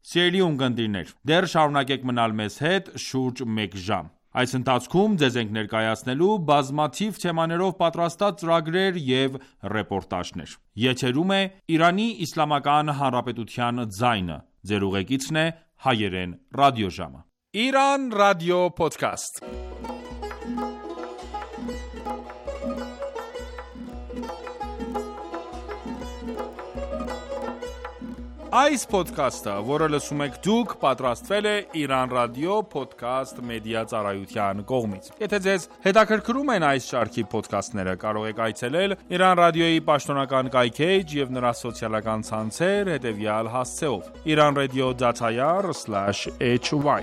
Սիրելի ունկնդիրներ, դեռ շարունակեք մնալ մեզ հետ շուրջ 1 ժամ։ Այս ընթացքում ձեզ ենք ներկայացնելու բազմաթիվ թեմաներով պատրաստած ծրագրեր և ռեպորտաժներ։ Եթերում է Իրանի Իսլամական Հանրապետության ձայնը։ Ձեր ուղեկիցն է Հայերեն ռադիոժամը։ Iran Radio Podcast. Այս ոդքասթը, որը լսում եք դուք, պատրաստվել է Iran Radio Podcast մեդիա ծառայության կողմից։ Եթե ձեզ հետաքրքրում են այս շարքի ոդքասթները, կարող եք այցելել Iran Radio-ի պաշտոնական կայքէջ և նրա սոցիալական ցանցեր հետևյալ հասցեով՝ iranradio.ir/hy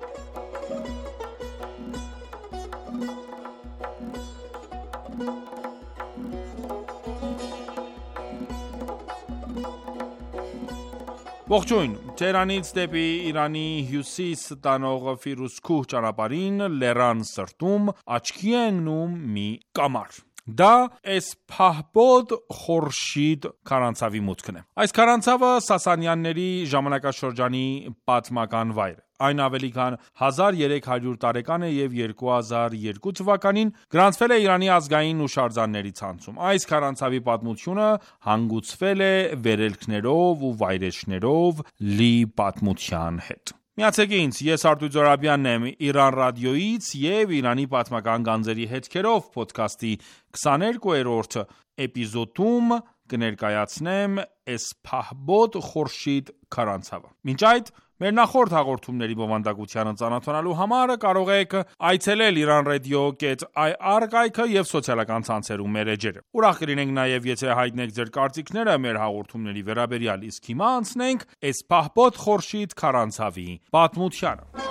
Ողջույն, Թեհրանից դեպի Իրանի հյուսիս տանող Ֆիրուզքուհ ճանապարհին լեռան սրտում աչքի է ընկնում մի կամար։ Դա Էսփահբոդ Խորշիդ քարանձավի մուտքն է։ Այս քարանձավը Սասանյանների ժամանակաշրջանի պատմական վայր է։ Այն ավելի քան 1300 տարեկան է և 2002 թվականին գրանցվել է Իրանի ազգային հուշարձանների ցանցում։ Այս քարանձավի պատմությունը հանգուցվել է վերելքներով ու վայրէջքներով լի պատմության հետ։ Միացեք ինձ, ես Արտույտ Զոհրաբյանն եմ Iran ռադիոյից և Իրանի պատմական գանձերի հետքերով փոդքասթի 22-րդ էպիզոդում կներկայացնեմ Էսփահբոդ Խորշիդ քարանձավը։ Մինչ այդ մեր նախորդ հաղորդումների բովանդակությանը ծանոթանալու համար կարող եք այցելել iranradio.ir կայքը և սոցիալական ցանցերում մեր էջերը։ Ուրախ կլինենք նաև, եթե հայտնեք ձեր կարծիքները մեր հաղորդումների վերաբերյալ, իսկ հիմա անցնենք Էսփահբոդ Խորշիդ քարանձավի պատմությանը։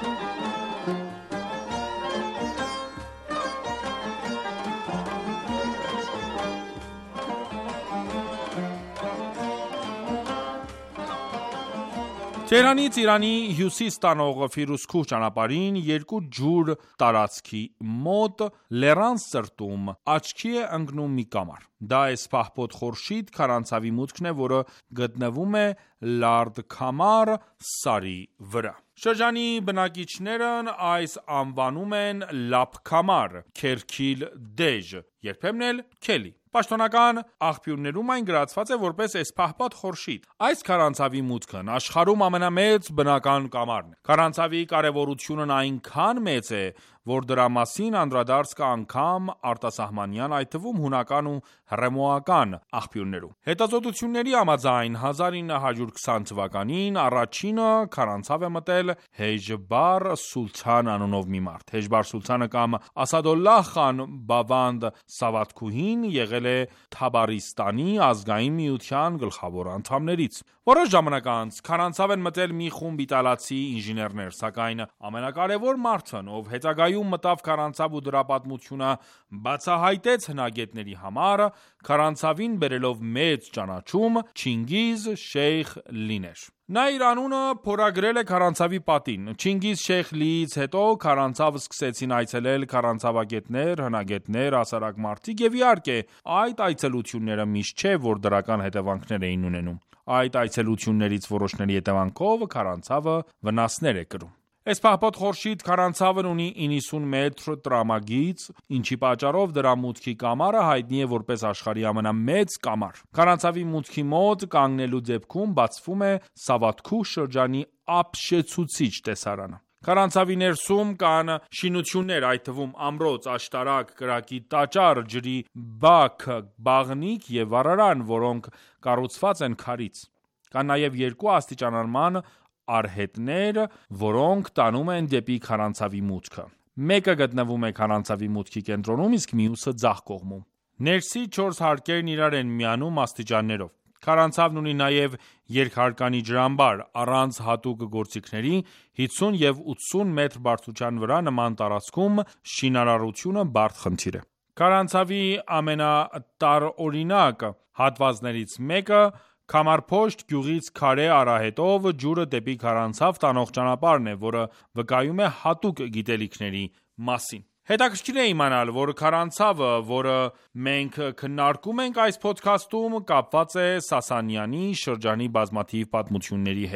Թեհրանից Իրանի հյուսիս տանող Ֆիրուզքուհ ճանապարհին երկու ջուր տարածքի մոտ լեռան սրտում աչքի է ընկնում մի կամար։ Դա Էսփահբոդ Խորշիդ քարանձավի մուտքն է, որը գտնվում է Լարդքամար սարի վրա։ Շրջանի բնակիչներն այս անվանում են Լաբքամար, Քերքիլ դեժ, երբեմն էլ Քելի։ Պաշտոնական աղբյուրներում այն գրացված է որպես Էսփահբոդ Խորշիդ։ Այս քարանձավի մուտքն աշխարհում ամենամեծ բնական կամարն է։ Քարանձավի կարևորությունն այնքան մեծ է, որ դրա մասին անդրադարձ կա անգամ արտասահմանյան, այդ թվում հունական ու հռոմեական աղբյուրներում։ Հետազոտությունների համաձայն 1920 թվականին առաջինը քարանձավ է մտել Հեջբար Սուլթան անունով մի մարդ։ Հեջբար Սուլթանը կամ Ասադոլլահ խան Բավանդ Սավաթքուհին եղել է Թաբարիստանի ազգային միության գլխավոր անդամներից։ Որոշ ժամանակ անց քարանձավ են մտել մի խումբ իտալացի ինժեներներ, սակայն ամենակարևոր մարդն, ով հետագայում մտավ քարանձավ ու դրա պատմությունը բացահայտեց հնագետների համար, քարանձավին բերելով մեծ ճանաչում, Չինգիզ Շեյխ Լին էր։ Նա իր անունը փորագրել է քարանձավի պատին։ Չինգիզ Շեյխ Լիից հետո քարանձավ սկսեցին այցելել քարանձավագետներ, հնագետներ, հասարակ մարդիկ և իհարկե այդ այցելությունները միշտ չէ, որ դրական հետևանքներ էին ունենում։ Այդ այցելություններից որոշների հետևանքով քարանձավը վնասներ է կրում։ Էսփահբոդ Խորշիդ քարանձավն ունի 90 մետր տրամագիծ, ինչի պատճառով դրա մուտքի կամարը հայտնի է որպես աշխարհի ամենամեծ կամար։ Քարանձավի մուտքի մոտ կանգնելու դեպքում բացվում է Սավաթքուհ շրջանի ապշեցուցիչ տեսարանը։ Քարանձավի ներսում կան շինություններ, այդ թվում ամրոց, աշտարակ, կրակի տաճար, ջրի բակ, բաղնիք և վառարան, որոնք կառուցված են քարից։ Կան նաև երկու աստիճանման արհետներ, որոնք տանում են դեպի քարանձավի մուտքը։ Մեկը գտնվում է քարանձավի մուտքի կենտրոնում, իսկ մյուսը ձախ կողմում։ Ներսի 4 հարկերն իրար են միանում աստիճաններով։ Քարանձավն ունի նաև երկհարկանի ջրամբար, առանց հատուկ գործիքների 50 և 80 մետր բարձրության վրա նման տարածքում շինարարությունը բարդ խնդիր է։ Քարանձավի ամենատարօրինակ հատվածներից մեկը Քամարփոշտ գյուղից քարե արահետով ջուրը դեպի քարանձավ տանող ճանապարհն է, որը վկայում է հատուկ գիտելիքների մասին։ Հետաքրքիր է իմանալ, որ քարանձավը, որը մենք քննարկում ենք այս փոդքասթում, կապված է Սասանյանի շրջանի բազմաթիվ պատմությունների հետ։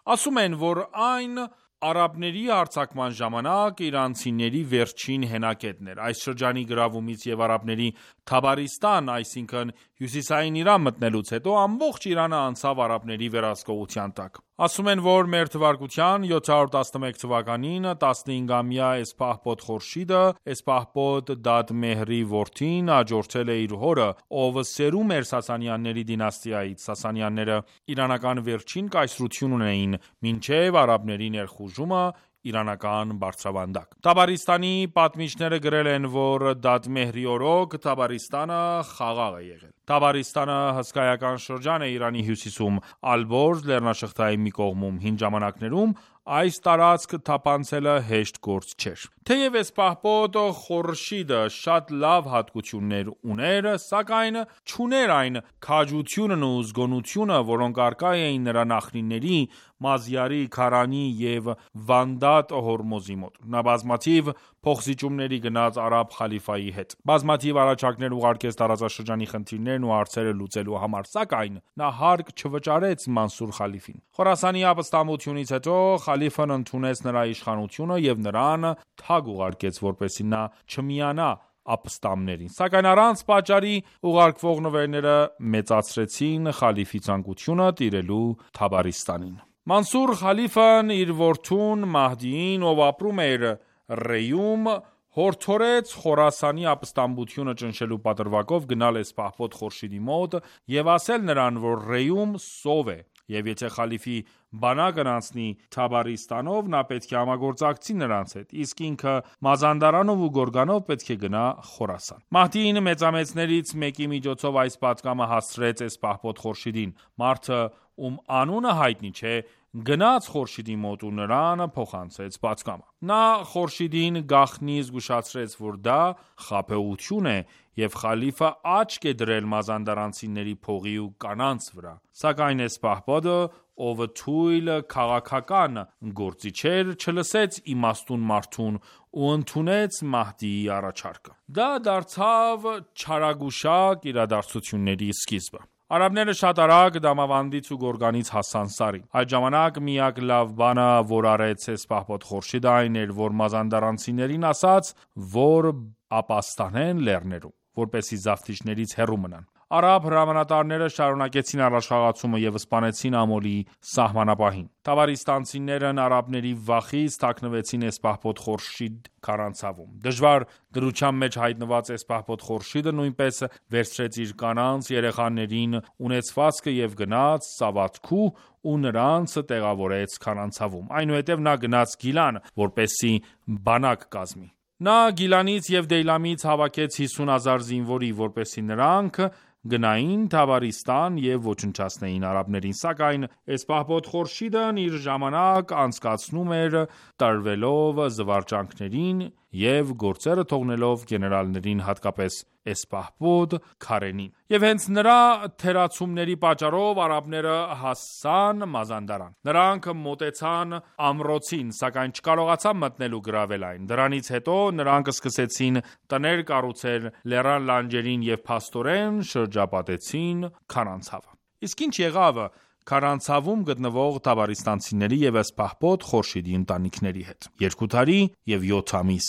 Ասում են, որ այն արաբների հարձակման ժամանակ իրանցիների վերջին հենակետն էր։ Այս շրջանի գրավումից և արաբների Թաբարիստան, այսինքն հյուսիսային Իրան մտնելուց հետո ամբողջ Իրանը անցավ արաբների վերահսկողության տակ։ Ասում են, որ մ.թ. 711 թվականին 15-ամյա Էսփահբոդ Խորշիդը, Էսփահբոդ Դադմեհրի որդին, աջորդել է իր հորը, ով սերում էր Սասանյանների դինաստիայից։ Սասանյանները իրանական վերջին կայսրությունն էին մինչև արաբների ներխուժումը իրանական բարձրավանդակ։ Թաբարիստանի պատմիչները գրել են, որ Դադմեհրի օրոք Թաբարիստանը խաղաղ է եղել։ Թաբարիստանը հսկայական շրջան է Իրանի հյուսիսում, Ալբորզ լեռնաշղթայի մի կողմում։ Հին ժամանակներում այս տարածք թափանցելը հեշտ գործ չէր։ Թեև Էսփահբոդ Խորշիդը շատ լավ հատկություններ ուներ, սակայն չուներ այն քաջությունն ու զգոնությունը, որոնք առկա էին նրա նախնիների Մազյարի, Քարանի և Վանդատ Հորմոզի մոտ։ Նա բազմաթիվ փոխզիջումների գնաց արաբ խալիֆայի հետ։ Բազմաթիվ առաջարկներ ուղարկեց տարածաշրջանի խնդիրներն ու հարցերը լուծելու համար, սակայն նա հարկ չվճարեց Մանսուր խալիֆին։ Խորասանի ապստամբությունից հետո խալիֆն ընդունեց նրա իշխանությունը և նրան թագ ուղարկեց, որպեսզի նա չմիանա ապստամբներին, սակայն առանց պատճառի ուղարկվող նվերները մեծացրեցին խալիֆի ցանկությունը տիրելու Թաբարիստանին։ Մանսուր խալիֆն իր որդուն Մահդիին, ով ապրում էր Ռեյում, հորդորեց Խորասանի ապստամբությունը ճնշելու պատրվակով գնալ Էսփահբոդ Խորշիդի մոտ և ասել նրան, որ Ռեյում սով է, և եթե խալիֆի բանակն անցնի Թաբարիստանով, նա պետք է համագործակցի նրանց հետ, իսկ ինքը Մազանդարանով ու Գորգանով պետք է գնա Խորասան։ Մահդիին մեծամեծներից մեկի միջոցով այս պատգամը հասցրեց Էսփահբոդ Խորշիդին։ Մարդը, ում անունը հայտնի չէ, գնաց Խորշիդի մոտ ու նրան փոխանցեց պատգամը։ Նա Խորշիդին գաղտնի զգուշացրեց, որ դա խաբեություն է և խալիֆը աչք է դրել մազանդարանցիների փողի ու կանանց վրա։ Սակայն Էսփահբոդը, ով թույլ քաղաքական գործիչ էր, չլսեց իմաստուն մարդուն ու ընդունեց Մահդիի առաջարկը։ Դա դարձավ չարագուշակ իրադարձությունների սկիզբը։ Արաբները շատ արագ Դամավանդից ու Գորգանից հասան Սարին։ Այդ ժամանակ միակ լավ բանը, որ արեց Էսփահբոդ Խորշիդը, այն էր, որ մազանդարանցիներին ասաց, որ ապաստանեն լեռներում, որպեսզի զավթիչներից հեռու մնան։ Արաբ հրամանատարները շարունակեցին առաջխաղացումը և սպանեցին Ամոլի սահմանապահին։ Թաբարիստանցիներն արաբների վախից թաքնվեցին Էսփահբոդ Խորշիդ քարանձավում։ Դժվար դրության մեջ հայտնված Էսփահբոդ Խորշիդը նույնպես վերցրեց իր կանանց, երեխաներին, ունեցվածքը և գնաց Սավաթքու ու նրանց տեղավորեց քարանձավում։ Այնուհետև նա գնաց Գիլան, որպեսզի բանակ կազմի։ Նա Գիլանից և Դեյլամից հավաքեց 50,000 զինվորի, որպեսզի նրանք գնային Թաբարիստան և ոչնչացնեին արաբներին, սակայն Էսփահբոդ Խորշիդն իր ժամանակ անցկացնում էր տրվելով զվարճանքներին և գործերը թողնելով գեներալներին, հատկապես Էսփահբոդ Քարենին։ Եվ հենց նրա թերացումների պատճառով արաբները հասան Մազանդարան։ Նրանք մոտեցան ամրոցին, սակայն չկարողացան մտնել ու գրավել այն։ Դրանից հետո նրանք սկսեցին տներ կառուցել լեռան լանջերին և փաստորեն շրջապատեցին քարանձավը։ Իսկ ինչ եղավ քարանձավում գտնվող թաբարիստանցիների և Էսփահբոդ Խորշիդի ընտանիքների հետ։ 2 տարի և 7 ամիս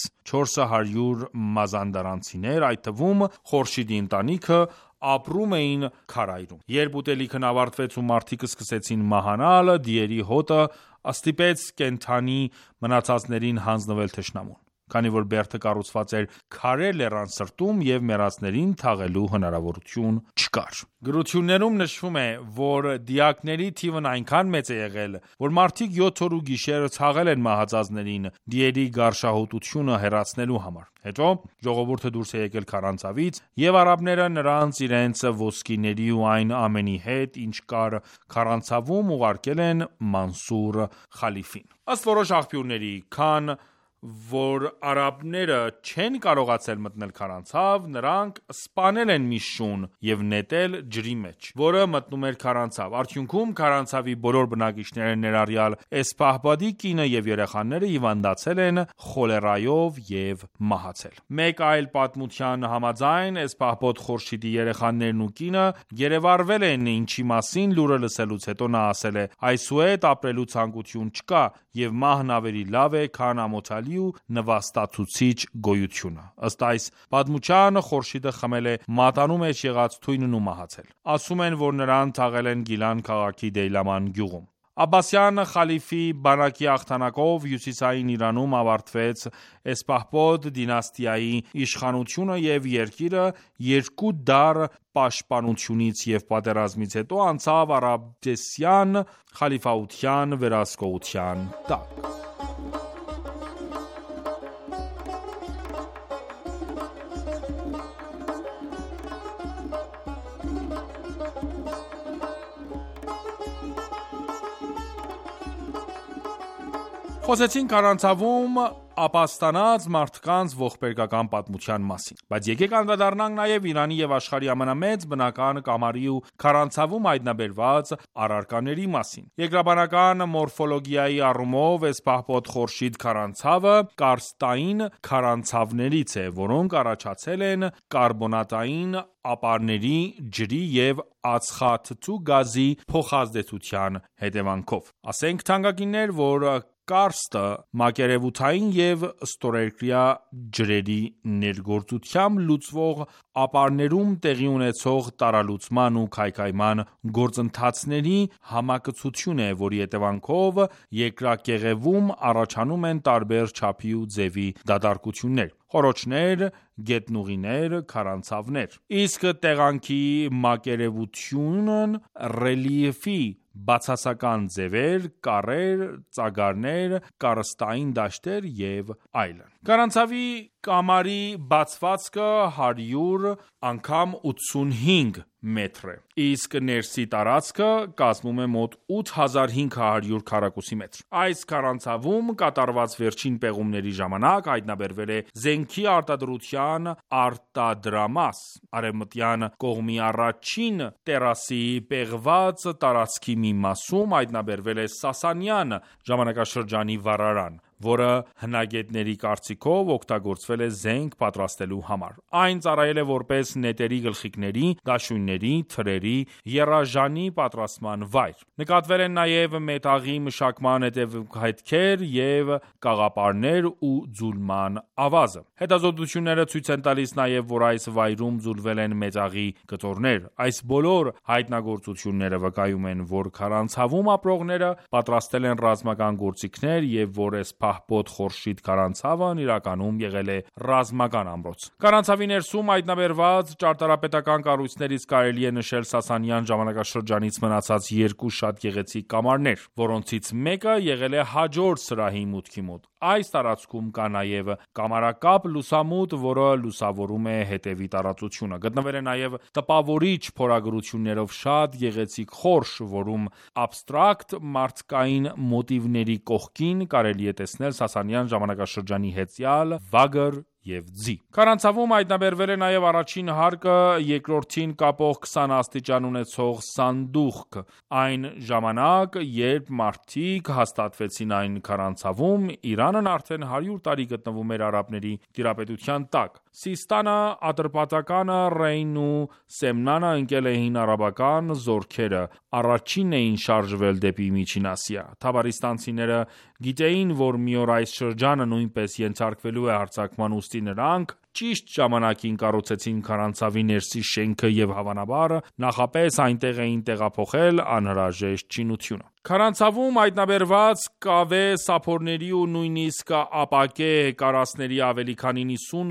400 մազանդարանցիներ, այդ թվում Խորշիդի ընտանիքը, ապրում էին քարայրում։ Երբ ուտելիքն ավարտվեց ու մարդիկ սկսեցին մահանալ, դիերի հոտը ստիպեց կենդանի մնացածներին հանձնվել թշնամուն, քանի որ բերդը կառուցված էր քարե լեռան սրտում և մեռածներին թաղելու հնարավորություն չկար։ Գրություններում նշվում է, որ դիակների թիվն այնքան մեծ է եղել, որ մարդիկ 7 օր ու գիշեր թաղել են մահացածներին դիերի գարշահոտությունը հեռացնելու համար։ Հետո ժողովուրդը դուրս է եկել քարանձավից, և արաբները նրանց իրենց ոսկիների ու այն ամենի հետ, ինչ կար քարանձավում, ուղարկել են Մանսուր խալիֆին։ Ըստ որոշ աղբյուրների, քան որ արաբները չեն կարողացել մտնել քարանցավ, նրանք սպանել են մի շուն և նետել ջրի մեջ, որը մտնում էր քարանցավ։ Արդյունքում քարանցավի բոլոր բնակիչները, ներառյալ Էսփահբադի կինը և երեխաները, հիվանդացել են խոլերայով և մահացել։ Մեկ այլ պատմության համաձայն, Էսփահբոդ Խորշիդի երեխաներն ու կինը գերեվարվել են, ինչի մասին լուրը լսելուց հետո նա ասել է. «Այսուհետ ապրելու ցանկություն չկա, և մահն ավելի լավ է, քան ամոթալի ու նվաստացուցիչ գոյությունը»։ Ըստ այս պատմության, Խորշիդը խմել է մատանու մեջ եղած թույնն ու մահացել։ Ասում են, որ նրան թաղել են Գիլան քաղաքի Դեյլաման գյուղում։ Աբբասյան խալիֆի բանակի հաղթանակով հյուսիսային Իրանում ավարտվեց Էսփահբոդ դինաստիայի իշխանությունը և երկիրը երկու դար պաշտպանությունից և պատերազմից հետո անցավ Աբբասյան խալիֆայության վերահսկողության տակ։ Խոսեցինք քարանցավում ապաստանած մարդկանց ողբերգական պատմության մասին, բայց եկեք անդրադառնանք նաև Իրանի և աշխարհի ամենամեծ բնական կամարի ու քարանցավում հայտնաբերված առարկաների մասին։ Երկրաբանական մորֆոլոգիայի առումով Էսփահբոդ Խորշիդ քարանցավը կարստային քարանցավներից է, որոնք առաջացել են կարբոնատային ապարների, ջրի և ածխաթթու գազի փոխազդեցության հետևանքով։ Ասենք թանկագիններ, որ կարստը մակերևութային և ստորերկրյա ջրերի ներգործությամբ լուծվող ապարներում տեղի ունեցող տարալուծման ու քայքայման գործընթացների համակցություն է, որի հետևանքով երկրակեղևում առաջանում են տարբեր չափի ու ձևի դատարկություններ՝ խոռոչներ, գետնուղիներ, քարանցավներ։ Իսկ տեղանքի մակերևութունն ռելիեֆի բացասական ձևեր, կառեր, ծագարներ, կարստային դաշտեր և այլն։ Քարանցավի կամարի բացվածքը 100 × 85 մետր է, իսկ ներսի տարածքը կազմում է մոտ 8500 քառակուսի մետր։ Այս քարանցավում կատարված վերջին պեղումների ժամանակ հայտնաբերվել է զենքի արտադրության արտադրամաս։ Արևմտյան կողմի առաջին տերասի պեղված տարածքի մի մասում հայտնաբերվել է Սասանյան ժամանակաշրջանի վառարան, որը հնագետների կարծիքով օգտագործվել է զենք պատրաստելու համար։ Այն ծառայել է որպես նետերի գլխիկների, դաշույնների, թրերի, եռաժանի պատրաստման վայր։ Նկատվել են նաև մետաղի մշակման հետքեր և կաղապարներ ու ձուլման ավազը։ Հետազոտությունները ցույց են տալիս նաև, որ այս վայրում ձուլվել են մետաղի կտորներ։ Այս բոլոր հայտնագործությունները վկայում են, որ քարանցավում ապրողները պատրաստել են ռազմական գործիքներ և որ Էսփահբոդ Խորշիդ քարանցավն իրականում եղել է ռազմական ամրոց։ Քարանցավի ներսում հայտնաբերված ճարտարապետական կառույցներից կարելի է նշել Սասանյան ժամանակաշրջանից մնացած երկու շատ գեղեցիկ կամարներ, որոնցից մեկը եղել է հաջորդ սրահի մուտքի մոտ։ Այս տարածքում կա նաև կամարակապ լուսամուտ, որը լուսավորում է հետևի տարածությունը։ Գտնվել է նաև տպավորիչ փորագրություններով շատ գեղեցիկ խորշ, որում աբստրակտ մարդկային մոտիվների կողքին կարելի է տեսնել Սասանյան ժամանակաշրջանի հեծյալ, վագր և ձի։ Քարանցավում հայտնաբերվել է նաև առաջին հարկը երկրորդին կապող 20 աստիճան ունեցող սանդուղք։ Այն ժամանակ, երբ մարդիկ հաստատվեցին այն քարանցավում, Իրանն արդեն 100 տարի գտնվում էր արաբների տիրապետության տակ։ Սիստանը, Ատրպատականը, Ռեյնն ու Սեմնանը ընկել էին արաբական զորքերը, առաջինն էին շարժվել դեպի Միջին Ասիա։ Թաբարիստանցիները գիտեին, որ մի օր այս շրջանը նույնպես ենթարկվելու է հարձակման, ուստի նրանք ճիշտ ժամանակին կառուցեցին քարանցավի ներսի շենքը և հավանաբար նախապես այնտեղ էին տեղափոխել անհրաժեշտ շինությունը։ Քարանցավում հայտնաբերված կավե սափորների ու նույնիսկ ապակե կարասների ավելի քան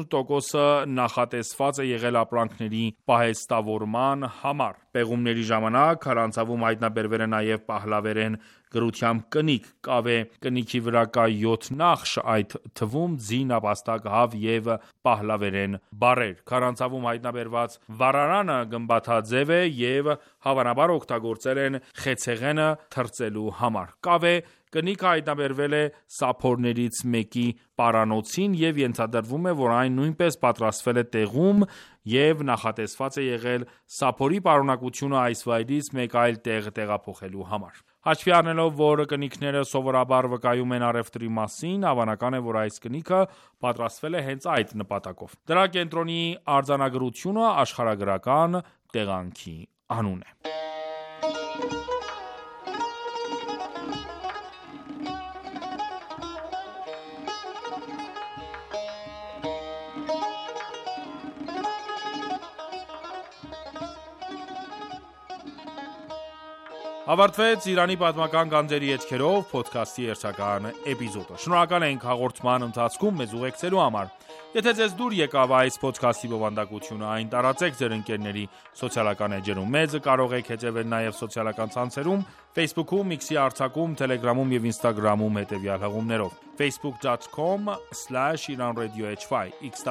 90%-ը նախատեսված է եղել ապրանքների պահեստավորման համար։ Պեղումների ժամանակ քարանցավում հայտնաբերվել է նաև պահլավերեն գրությամբ կնիկ։ Կավե կնիքի վրա կա 7 նախշ, այդ թվում ձի, նապաստակ, հավ և պահլավերեն բառեր։ Քարանցավում հայտնաբերված վառարանը գմբաթաձև է և հավանաբար օգտագործել են խեցեղենը թրծելու համար։ Կավե Կնիքը հայտնաբերվել է սափորներից մեկի պարանոցին և ենթադրվում է, որ այն նույնպես պատրաստվել է տեղում և նախատեսված է եղել սափորի պարունակությունը այս վայրից մեկ այլ տեղ տեղափոխելու համար։ Հաշվի առնելով, որ կնիկները սովորաբար վկայում են առևտրի մասին, հավանական է, որ այս կնիքը պատրաստվել է հենց այդ նպատակով։ Դրա կենտրոնի արձանագրությունը աշխարհագրական տեղանքի անուն է։ Ավարտվեց Իրանի պատմական գանձերի հետքերով փոդքասթի հերթական էպիզոդը։ Շնորհակալ ենք հաղորդման ընթացքում մեզ ուղեկցելու համար։ Եթե ձեզ դուր եկավ այս փոդքասթի բովանդակությունը, այն տարածեք ձեր ընկերների սոցիալական էջերում։ Մեզ կարող եք հետևել նաև սոցիալական ցանցերում, Facebook-ում, X-ի արձակում, Telegram-ում եւ Instagram-ում հետևյալ հղումներով. facebook.com/iranradiohy,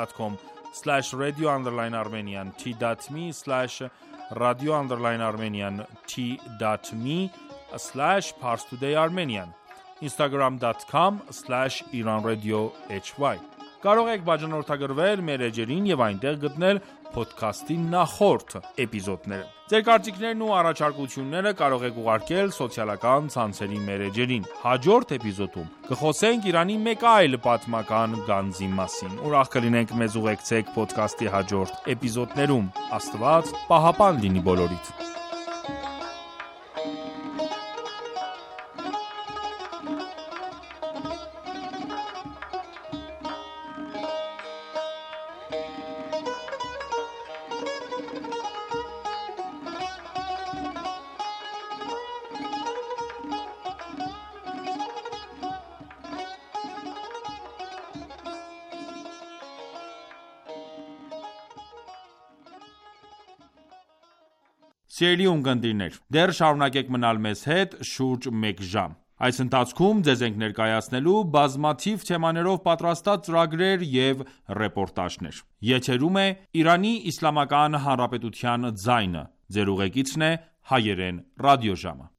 x.com/radio_armenian, t.me/radio_armenian, t.me/parstoday_armenian, instagram.com/iranradiohy Կարող եք բաժանորդագրվել մեր էջերին եւ այնտեղ գտնել փոդքասթի նախորդ էպիզոդները։ Ձեր կարծիքներն ու առաջարկությունները կարող եք ուղարկել սոցիալական ցանցերի մեր էջերին։ Հաջորդ էպիզոդում կխոսենք Իրանի մեկ այլ պատմական գանձի մասին։ Ուրախ կլինենք մեզ ուղեկցեք փոդքասթի հաջորդ էպիզոդներում։ Աստված պահապան լինի բոլորիդ։ Սիրելի ունկնդիրներ, դեռ շարունակեք մնալ մեզ հետ շուրջ մեկ ժամ։ Այս ընթացքում ձեզ ենք ներկայացնելու բազմաթիվ թեմաներով պատրաստած ծրագրեր և ռեպորտաժներ։ Եթերում է Իրանի Իսլամական Հանրապետության ձայնը։ Ձեր ուղեկիցն է Հայերեն ռադիոժամը։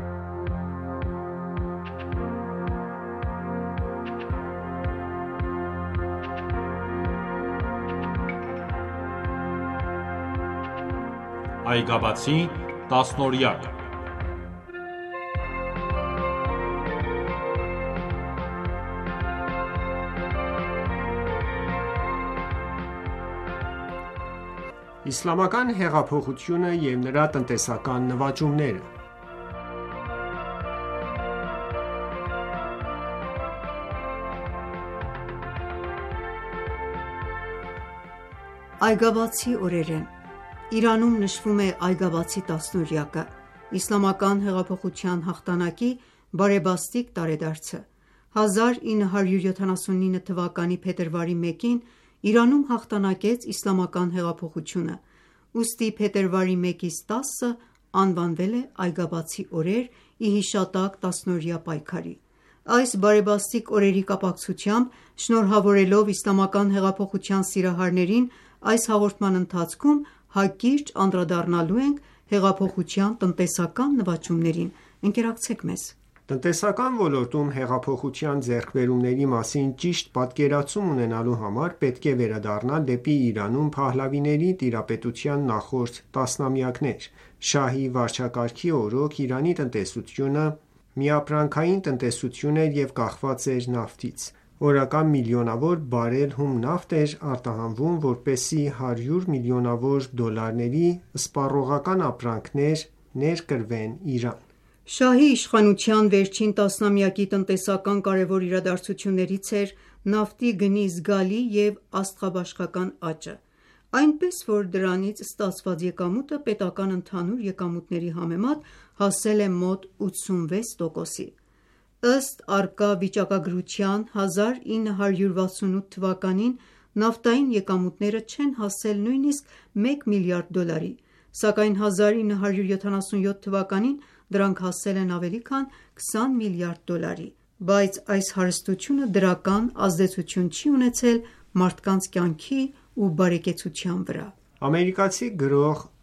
Այգաբացի 10-օրյակ Իսլամական հեղափոխությունը և նրա տնտեսական նվաճումները Այգաբացի օրեր են։ Իրանում նշվում է Այգաբացի 10-օրյակը, Իսլամական հեղափոխության հաղթանակի բարեբաստիկ տարեդարձը։ 1979 թվականի փետրվարի 1-ին Իրանում հաղթանակեց Իսլամական հեղափոխությունը, ուստի փետրվարի 1-ից 10-ը անվանվել է Այգաբացի օրեր՝ ի հիշատակ 10-օրյա պայքարի։ Այս բարեբաստիկ օրերի կապակցությամբ, շնորհավորելով Իսլամական հեղափոխության սիրահարներին, այս հաղորդման ընթացքում հակիրճ անդրադառնալու ենք հեղափոխության տնտեսական նվաճումներին։ Ընկերակցեք մեզ։ Տնտեսական ոլորտում հեղափոխության ձեռքբերումների մասին ճիշտ պատկերացում ունենալու համար պետք է վերադառնալ դեպի Իրանում Փահլավիների տիրապետության նախորդ տասնամյակներ։ Շահի վարչակարգի օրոք Իրանի տնտեսությունը միապրանքային տնտեսություն էր և կախված էր նավթից։ Օրական միլիոնավոր բարել հում նավթ էր արտահանվում, որպեսզի 100 միլիոնավոր դոլարների սպառողական ապրանքներ ներկրվեն Իրան։ Շահի իշխանության վերջին տասնամյակի տնտեսական կարևոր իրադարձություններից էր նավթի գնի զգալի և աստղաբաշխական աճը, այնպես որ դրանից ստացված եկամուտը պետական ընդհանուր եկամուտների համեմատ հասել է մոտ 86%-ի։ Ըստ առկա վիճակագրության 1968 թվականին նավթային եկամուտները չեն հասել նույնիսկ 1 միլիարդ դոլարի, սակայն 1977 թվականին դրանք հասել են ավելի քան 20 միլիարդ դոլարի, բայց այս հարստությունը դրական ազդեցություն չի ունեցել մարդկանց կյանքի ու բարեկեցության վրա։ Ամերիկացի գրող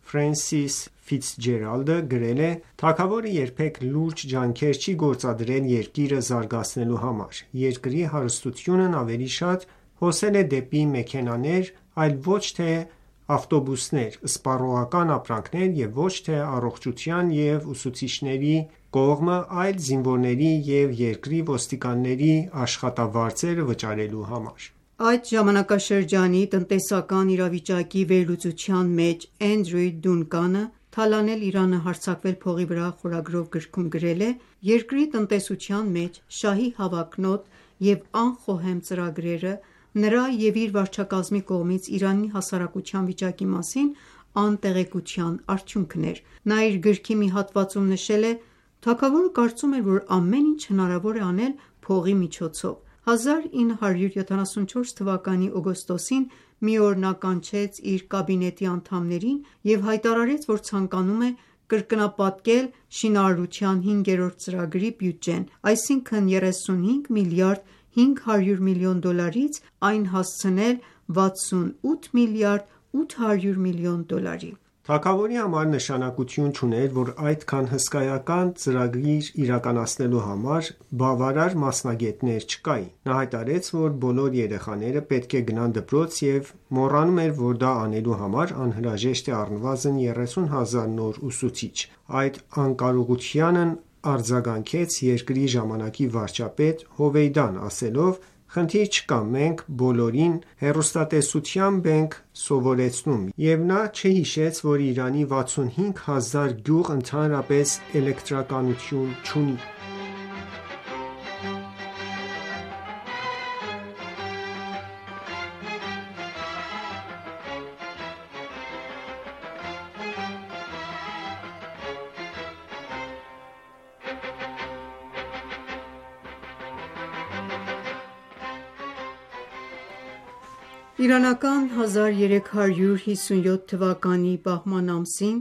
Ֆրենսիս Ֆիցջերալդը գրել է. «Թագավորը երբեք լուրջ ջանքեր չի գործադրել երկիրը զարգացնելու համար։ Երկրի հարստությունն ավելի շատ հոսել է դեպի մեքենաներ, այլ ոչ թե ավտոբուսներ, սպառողական ապրանքներ և ոչ թե առողջության և ուսուցիչների կողմը, այլ զինվորների և երկրի ոստիկանների աշխատավարձերը վճարելու համար»։ Այդ ժամանակաշրջանի տնտեսական իրավիճակի վերլուծության մեջ Էնդրյու Դունկանը «Թալանել Իրանը, հարձակվել փողի վրա» խորագրով գրքում գրել է. «Երկրի տնտեսության մեջ շահի հավակնոտ և անխոհեմ ծրագրերը նրա և իր վարչակազմի կողմից Իրանի հասարակության վիճակի մասին անտեղեկության արդյունքն էր»։ Նա իր գրքի մի հատվածում նշել է. «Թագավորը կարծում էր, որ ամեն ինչ հնարավոր է անել փողի միջոցով։ 1974 թվականի օգոստոսին մի օր նա կանչեց իր կաբինետի անդամներին և հայտարարեց, որ ցանկանում է կրկնապատկել շինարարության 5-րդ ծրագրի բյուջեն, այսինքն 35 միլիարդ 500 միլիոն դոլարից այն հասցնել 68 միլիարդ 800 միլիոն դոլարի»։ Թագավորի համար նշանակություն չուներ, որ այդքան հսկայական ծրագիր իրականացնելու համար բավարար մասնագետներ չկային։ Նա հայտարարեց, որ բոլոր երեխաները պետք է գնան դպրոց և մոռանում էր, որ դա անելու համար անհրաժեշտ է առնվազն 30,000 նոր ուսուցիչ։ Այդ անկարողությանն արձագանքեց երկրի ժամանակի վարչապետ Հովեյդան, ասելով. «Խնդիր չկա, մենք բոլորին հեռուստատեսությամբ ենք սովորեցնում»։ Եվ նա չհիշեց, որ Իրանի 65,000 գյուղ ընդհանրապես էլեկտրականություն չունի։ Իրանական 1357 թվականի բահման ամսին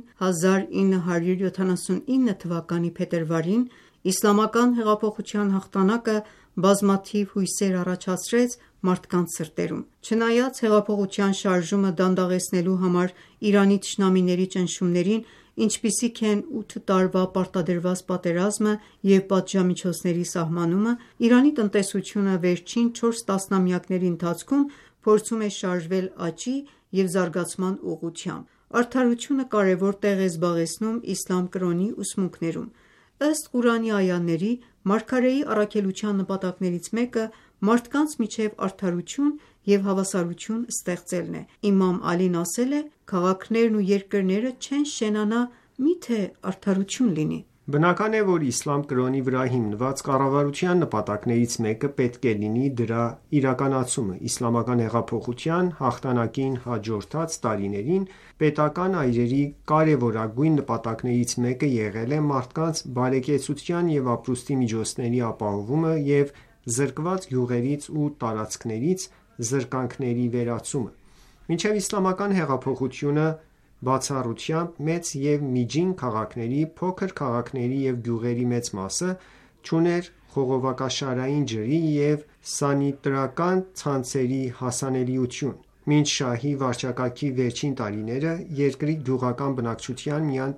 1979 թվականի փետրվարին Իսլամական հեղափոխության հաղթանակը բազմաթիվ հույսեր առաջացրեց մարդկանց սրտերում։ Չնայած հեղափոխության շարժումը դանդաղեցնելու համար Իրանի թշնամիների ճնշումներին, ինչպիսիք են 8 տարվա պարտադրված պատերազմը և պատժամիջոցների սահմանումը, Իրանի տնտեսությունը վերջին 4 տասնամյակների ընթացքում փորձում է շարժվել աճի և զարգացման ուղղությամբ։ Արդարությունը կարևոր տեղ է զբաղեցնում իսլամ կրոնի ուսմունքներում։ Ըստ Ղուրանի այաների, մարգարեի առաքելության նպատակներից մեկը մարդկանց միջև արդարություն և հավասարություն ստեղծելն է։ Իմամ Ալին ասել է. «Քաղաքներն ու երկրները չեն շենանա, միթե արդարություն լինի»։ Բնական է, որ իսլամ կրոնի վրա հիմնված կառավարության նպատակներից մեկը պետք է լինի դրա իրականացումը։ Իսլամական հեղափոխության հաղթանակին հաջորդած տարիներին պետական այրերի կարևորագույն նպատակներից մեկը եղել է մարդկանց բարեկեցության և ապրուստի միջոցների ապահովումը և զրկված գյուղերից ու տարածքներից զրկանքների վերացումը։ Մինչև Իսլամական հեղափոխությունը բացառությամբ մեծ և միջին քաղաքների, փոքր քաղաքների և գյուղերի մեծ մասը չուներ խողովակաշարային ջրի և սանիտարական ցանցերի հասանելիություն։ Մինչ շահի վարչակարգի վերջին տարիները երկրի գյուղական բնակչության միայն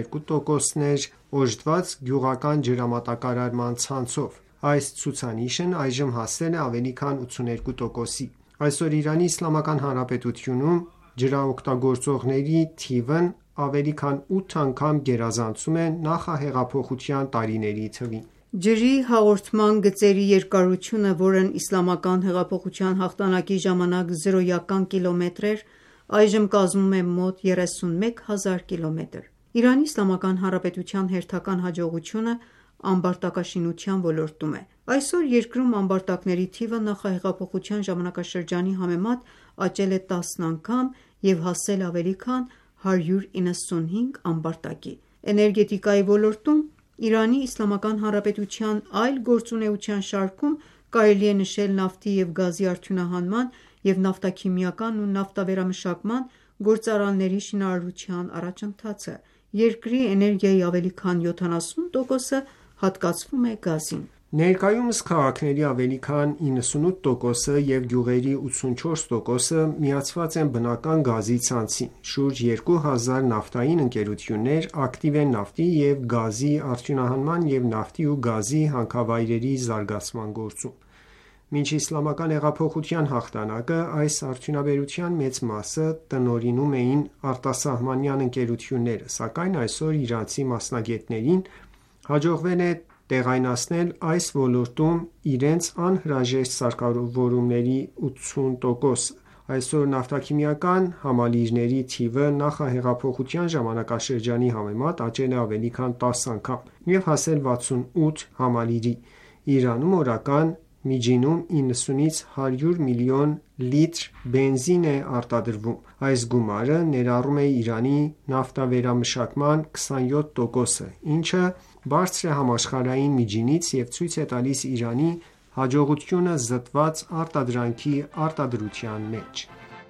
12%-ն էր օժտված գյուղական ջրամատակարարման ցանցով։ Այս ցուցանիշն այժմ հասել է ավելի քան 82%-ի։ Այսօր Իրանի Իսլամական Հանրապետությունում ջրօգտագործողների թիվն ավելի քան 8 անգամ գերազանցում է նախահեղափոխության տարիների թվին։ Ջրի հաղորդման գծերի երկարությունը, որն Իսլամական հեղափոխության հաղթանակի ժամանակ 0-ական կիլոմետր էր, այժմ կազմում է մոտ 31,000 կիլոմետր։ Իրանի Իսլամական Հանրապետության հերթական հաջողությունը ամբարտակաշինության ոլորտում է։ Այսօր երկրում ամբարտակների թիվը նախահեղափոխության ժամանակաշրջանի համեմատ աճել է 10 անգամ և հասել ավելի քան 195 ամբարտակի։ Էներգետիկայի ոլորտում Իրանի Իսլամական Հանրապետության այլ գործունեության շարքում կարելի է նշել նավթի և գազի արդյունահանման և նավթաքիմիական ու նավթավերամշակման գործարանների շինարարության առաջընթացը։ Երկրի էներգիայի ավելի քան 70%-ը հատկացվում է գազին։ Ներկայումս քաղաքների ավելի քան 98%-ը և գյուղերի 84%-ը միացված են բնական գազի ցանցին: Շուրջ 2000 նավթային ընկերություններ ակտիվ են նավթի և գազի արդյունահանման և նավթի ու գազի հանքավայրերի զարգացման գործում: Մինչ Իսլամական հեղափոխության հաղթանակը այս արդյունաբերության մեծ մասը տնօրինում էին արտասահմանյան ընկերությունները, սակայն այսօր իրանցի մասնագետներին հաջողվել է տեղայնացնել այս ոլորտում իրենց անհրաժեշտ սարքավորումների 80%-ը: Այսօր նավթաքիմիական համալիրների թիվը նախահեղափոխության ժամանակաշրջանի համեմատ աճել է ավելի քան 10 անգամ և հասել 68 համալիրի: Իրանում օրական միջինում 90-ից 100 միլիոն լիտր բենզին է արտադրվում: Այս գումարը ներառում է Իրանի նավթավերամշակման 27%-ը, ինչը բարձր է համաշխարհային միջինից և ցույց է տալիս Իրանի հաջողությունը զտված արտադրանքի արտադրության մեջ: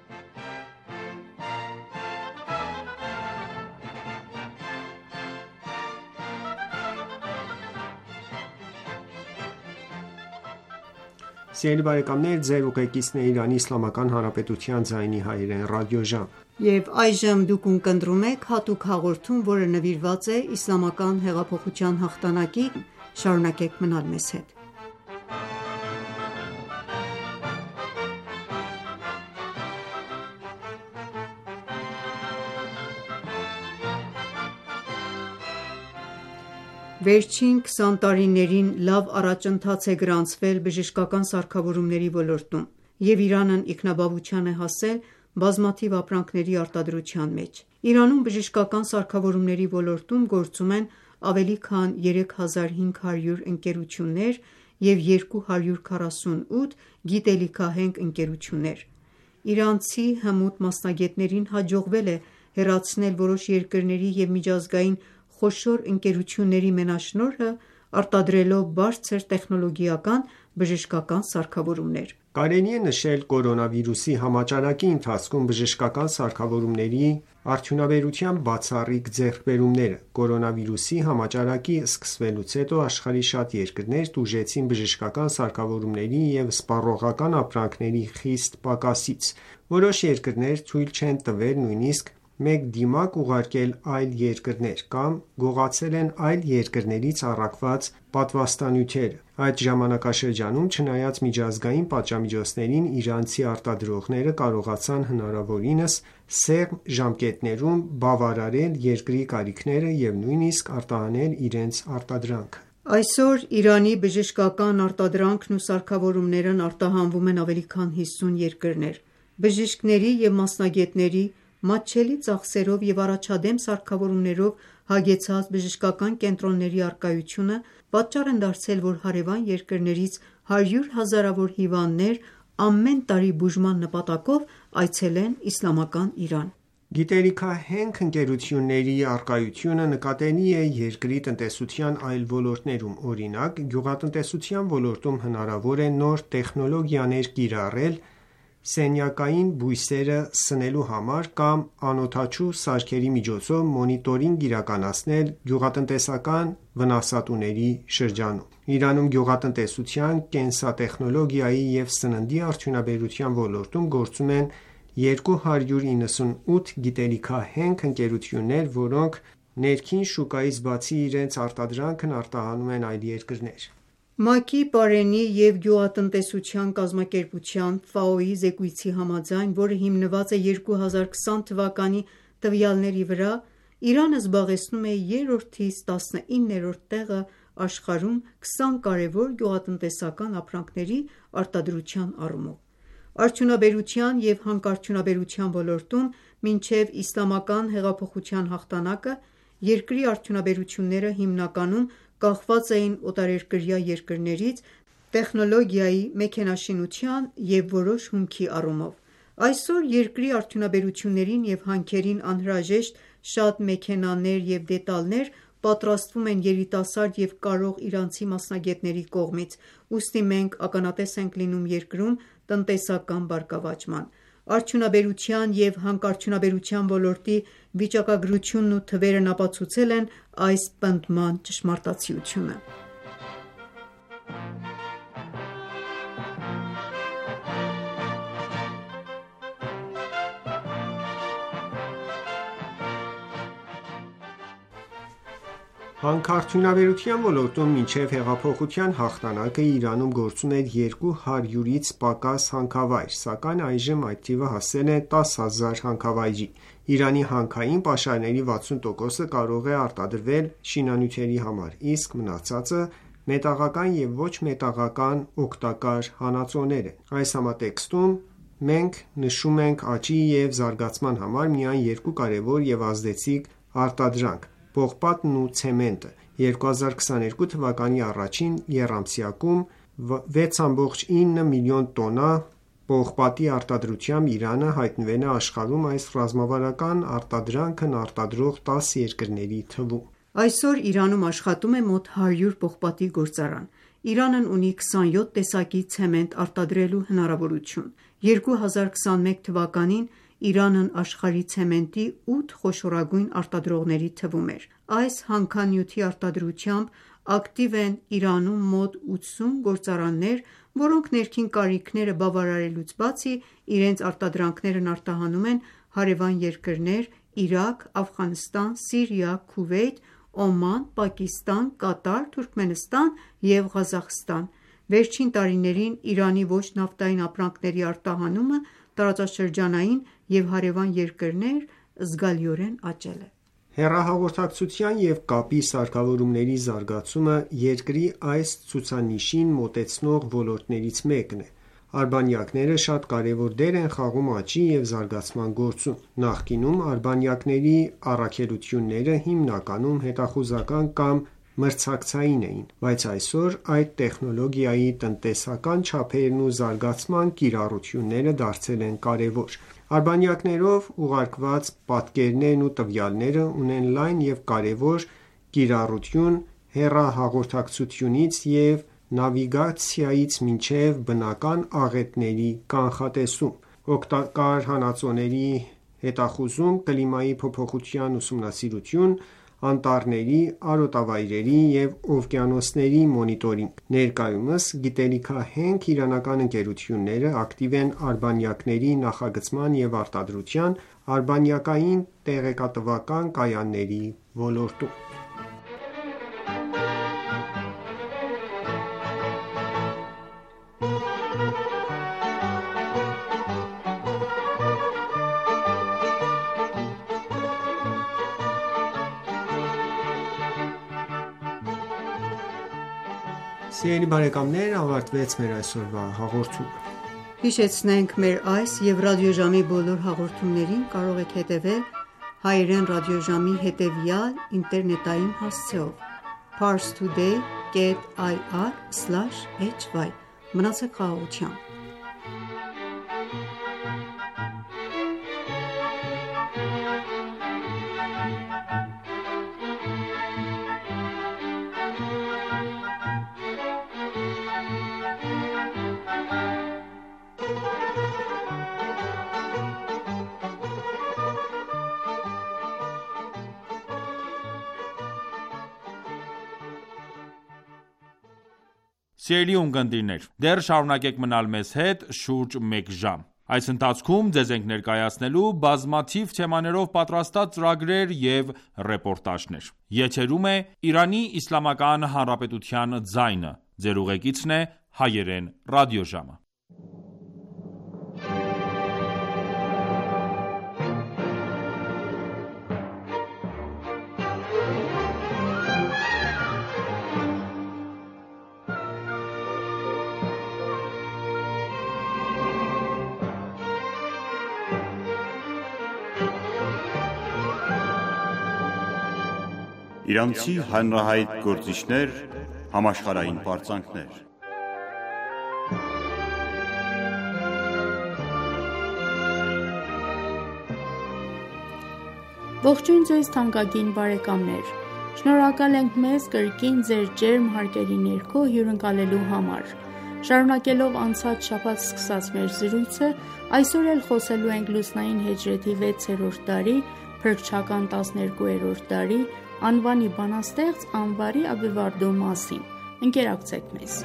Վերջին 20 տարիներին լավ առաջընթաց է գրանցվել բժշկական սարքավորումների ոլորտում, և Իրանն ինքնաբավության է հասել բազմաթիվ ապրանքների արտադրության մեջ: Իրանում բժշկական սարքավորումների ոլորտում գործում են ավելի քան 3500 ընկերություններ և 248 գիտելիքահենք ընկերություններ: Իրանցի հմուտ մասնագետներին հաջողվել է հեռացնել որոշ երկրների և միջազգային խոշոր ընկերությունների մենաշնորհը արտադրելով բարձր տեխնոլոգիական բժշկական սարքավորումներ: Կարելի է նշել կորոնավիրուսի համաճարակի ընթացքում բժշկական սարքավորումների արդյունաբերության բացառիկ ձեռքբերումները: Կորոնավիրուսի համաճարակի սկսվելուց հետո աշխարհի շատ երկրներ տուժեցին բժշկական սարքավորումների և սպառողական ապրանքների խիստ պակասից: Որոշ երկրներ թույլ չեն տվել նույնիսկ մեկ դիմակ ուղարկել այլ երկրներ կամ գողացել են այլ երկրներից առաքված պատվաստանյութերը: Այդ ժամանակաշրջանում, չնայած միջազգային պատժամիջոցներին, իրանցի արտադրողները կարողացան հնարավորինս սեղմ ժամկետներում բավարարել երկրի կարիքները և նույնիսկ արտահանել իրենց արտադրանքը: Այսօր Իրանի բժշկական արտադրանքն ու սարքավորումներն արտահանվում են ավելի քան 50 երկրներ: Բժիշկների և մասնագետների մատչելի ծախսերով և առաջադեմ սարքավորումներով հագեցած բժշկական կենտրոնների առկայությունը պատճառ են դարձել, որ հարևան երկրներից հարյուր հազարավոր հիվանդներ ամեն տարի բուժման նպատակով այցելեն Իսլամական Իրան: Գիտելիքահենք ընկերությունների առկայությունը նկատելի է երկրի տնտեսության այլ ոլորտներում: Օրինակ, գյուղատնտեսության ոլորտում հնարավոր է նոր տեխնոլոգիաներ կիրառել սենյակային բույսերը սնելու համար կամ անօդաչու սարքերի միջոցով մոնիտորինգ իրականացնել գյուղատնտեսական վնասատուների շրջանում: Իրանում գյուղատնտեսության, կենսատեխնոլոգիայի և սննդի արդյունաբերության ոլորտում գործում են 298 գիտելիքահենք ընկերություններ, որոնք ներքին շուկայից բացի իրենց արտադրանքն արտահանում են այլ երկրներ: ՄԱԿ-ի պարենի և գյուղատնտեսության կազմակերպության զեկույցի համաձայն, որը հիմնված է 2020 թվականի տվյալների վրա, Իրանը զբաղեցնում է երրորդից 19-րդ տեղը աշխարհում 20 կարևոր գյուղատնտեսական ապրանքների արտադրության առումով: Արդյունաբերության և հանքարդյունաբերության ոլորտում մինչև Իսլամական հեղափոխության հաղթանակը երկրի արդյունաբերությունները հիմնականում կախված էին օտարերկրյա երկրներից տեխնոլոգիայի, մեքենաշինության և որոշ հումքի առումով: Այսօր երկրի արդյունաբերություններին և հանքերին անհրաժեշտ շատ մեքենաներ և դետալներ պատրաստվում են երիտասարդ և կարող իրանցի մասնագետների կողմից, ուստի մենք ականատես ենք լինում երկրում տնտեսական բարգավաճման: Արդյունաբերության և հանքարդյունաբերության ոլորտի վիճակագրությունն ու թվերն ապացուցել են այս պնդման ճշմարտացիությունը: Հանքարդյունաբերության ոլորտում մինչև հեղափոխության հաղթանակը Իրանում գործում էր 200-ից պակաս հանքավայր, սակայն այժմ այդ թիվը հասել է 10,000 հանքավայրի։ Իրանի հանքային պաշարների 60%-ը կարող է արտադրվել շինանյութերի համար, իսկ մնացածը մետաղական և ոչ մետաղական օգտակար հանածոներ են։ Այս համատեքստում մենք նշում ենք աճի և զարգացման համար միայն երկու կարևոր և ազդեցիկ արտադրանք՝ պողպատն ու ցեմենտը։ 2022 թվականի առաջին եռամսյակում 6,9 միլիոն տոննա պողպատի արտադրությամբ Իրանը հայտնվել է աշխարհում այս ռազմավարական արտադրանքն արտադրող 10 երկրների թվում։ Այսօր Իրանում աշխատում է մոտ 100 պողպատի գործարան։ Իրանն ունի 27 տեսակի ցեմենտ արտադրելու հնարավորություն։ 2021 թվականին Իրանն աշխարհի ցեմենտի 8 խոշորագույն արտադրողների թվում էր։ Այս հանքանյութի արտադրությամբ ակտիվ են Իրանում մոտ 80 գործարաններ, որոնք ներքին կարիքները բավարարելուց բացի, իրենց արտադրանքներն արտահանում են հարևան երկրներ՝ Իրաք, Աֆղանստան, Սիրիա, Քուվեյթ, Օման, Պակիստան, Կատար, Թուրքմենստան և Ղազախստան։ Վերջին տարիներին Իրանի ոչ նավթային ապրանքների արտահանումը տարածաշրջանային և հարևան երկրներ զգալիորեն աճել է։ Հեռահաղորդակցության և կապի սարքավորումների զարգացումը երկրի այս ցուցանիշին մոտեցնող ոլորտներից մեկն է։ Արբանյակները շատ կարևոր դեր են խաղում աճի և զարգացման գործում։ Նախկինում արբանյակների առաքելությունները հիմնականում հետախուզական կամ մրցակցային էին, բայց այսօր այդ տեխնոլոգիայի տնտեսական չափերն ու զարգացման կիրառությունները դարձել են կարևոր։ Արբանյակներով ուղարկված պատկերներն ու տվյալները ունեն լայն և կարևոր կիրառություն հեռահաղորդակցությունից և նավիգացիայից մինչև բնական աղետների կանխատեսում, օգտակար հանածոների հետախուզում, կլիմայի փոփոխության ուսումնասիրություն, անտառների, արտոավայրերի և օվկիանոսների մոնիտորինգ։ Ներկայումս գիտելիքահենք իրանական ընկերությունները ակտիվ են արբանյակների նախագծման և արտադրության, արբանյակային տեղեկատվական կայանների ոլորտում։ Սիրելի բարեկամներ, ավարտվեց մեր այսօրվա հաղորդումը։ Հիշեցնենք մեր այս և ռադիոժամի բոլոր հաղորդումներին կարող եք հետևել հայերեն ռադիոժամի հետևյալ ինտերնետային հասցեով՝ parstoday.ir/hy։ Մնացեք խաղաղությամբ։ Սիրելի ունկնդիրներ, դեռ շարունակեք մնալ մեզ հետ շուրջ մեկ ժամ։ Այս ընթացքում ձեզ ենք ներկայացնելու բազմաթիվ թեմաներով պատրաստած ծրագրեր և ռեպորտաժներ։ Եթերում է Իրանի Իսլամական Հանրապետության ձայնը։ Ձեր ուղեկիցն է Հայերեն ռադիոժամը։ Իրանցի հանրահայտ գործիչներ, համաշխարհային պարծանքներ։ Ողջույն ձեզ թանկագին բարեկամներ։ Շնորհակալ ենք մեզ կրկին ձեր ջերմ հարգելի ներքո հյուրընկալելու համար։ Շարունակելով անցած շաբաթ սկսած մեր զրույցը, այսօր էլ խոսելու ենք լուսնային հիջրեթի 6-րդ տարի, փրկչական 12-րդ տարի, անվանի բանաստեղծ Անվարի Աբեվարդու մասին։ Ընկերակցեք մեզ։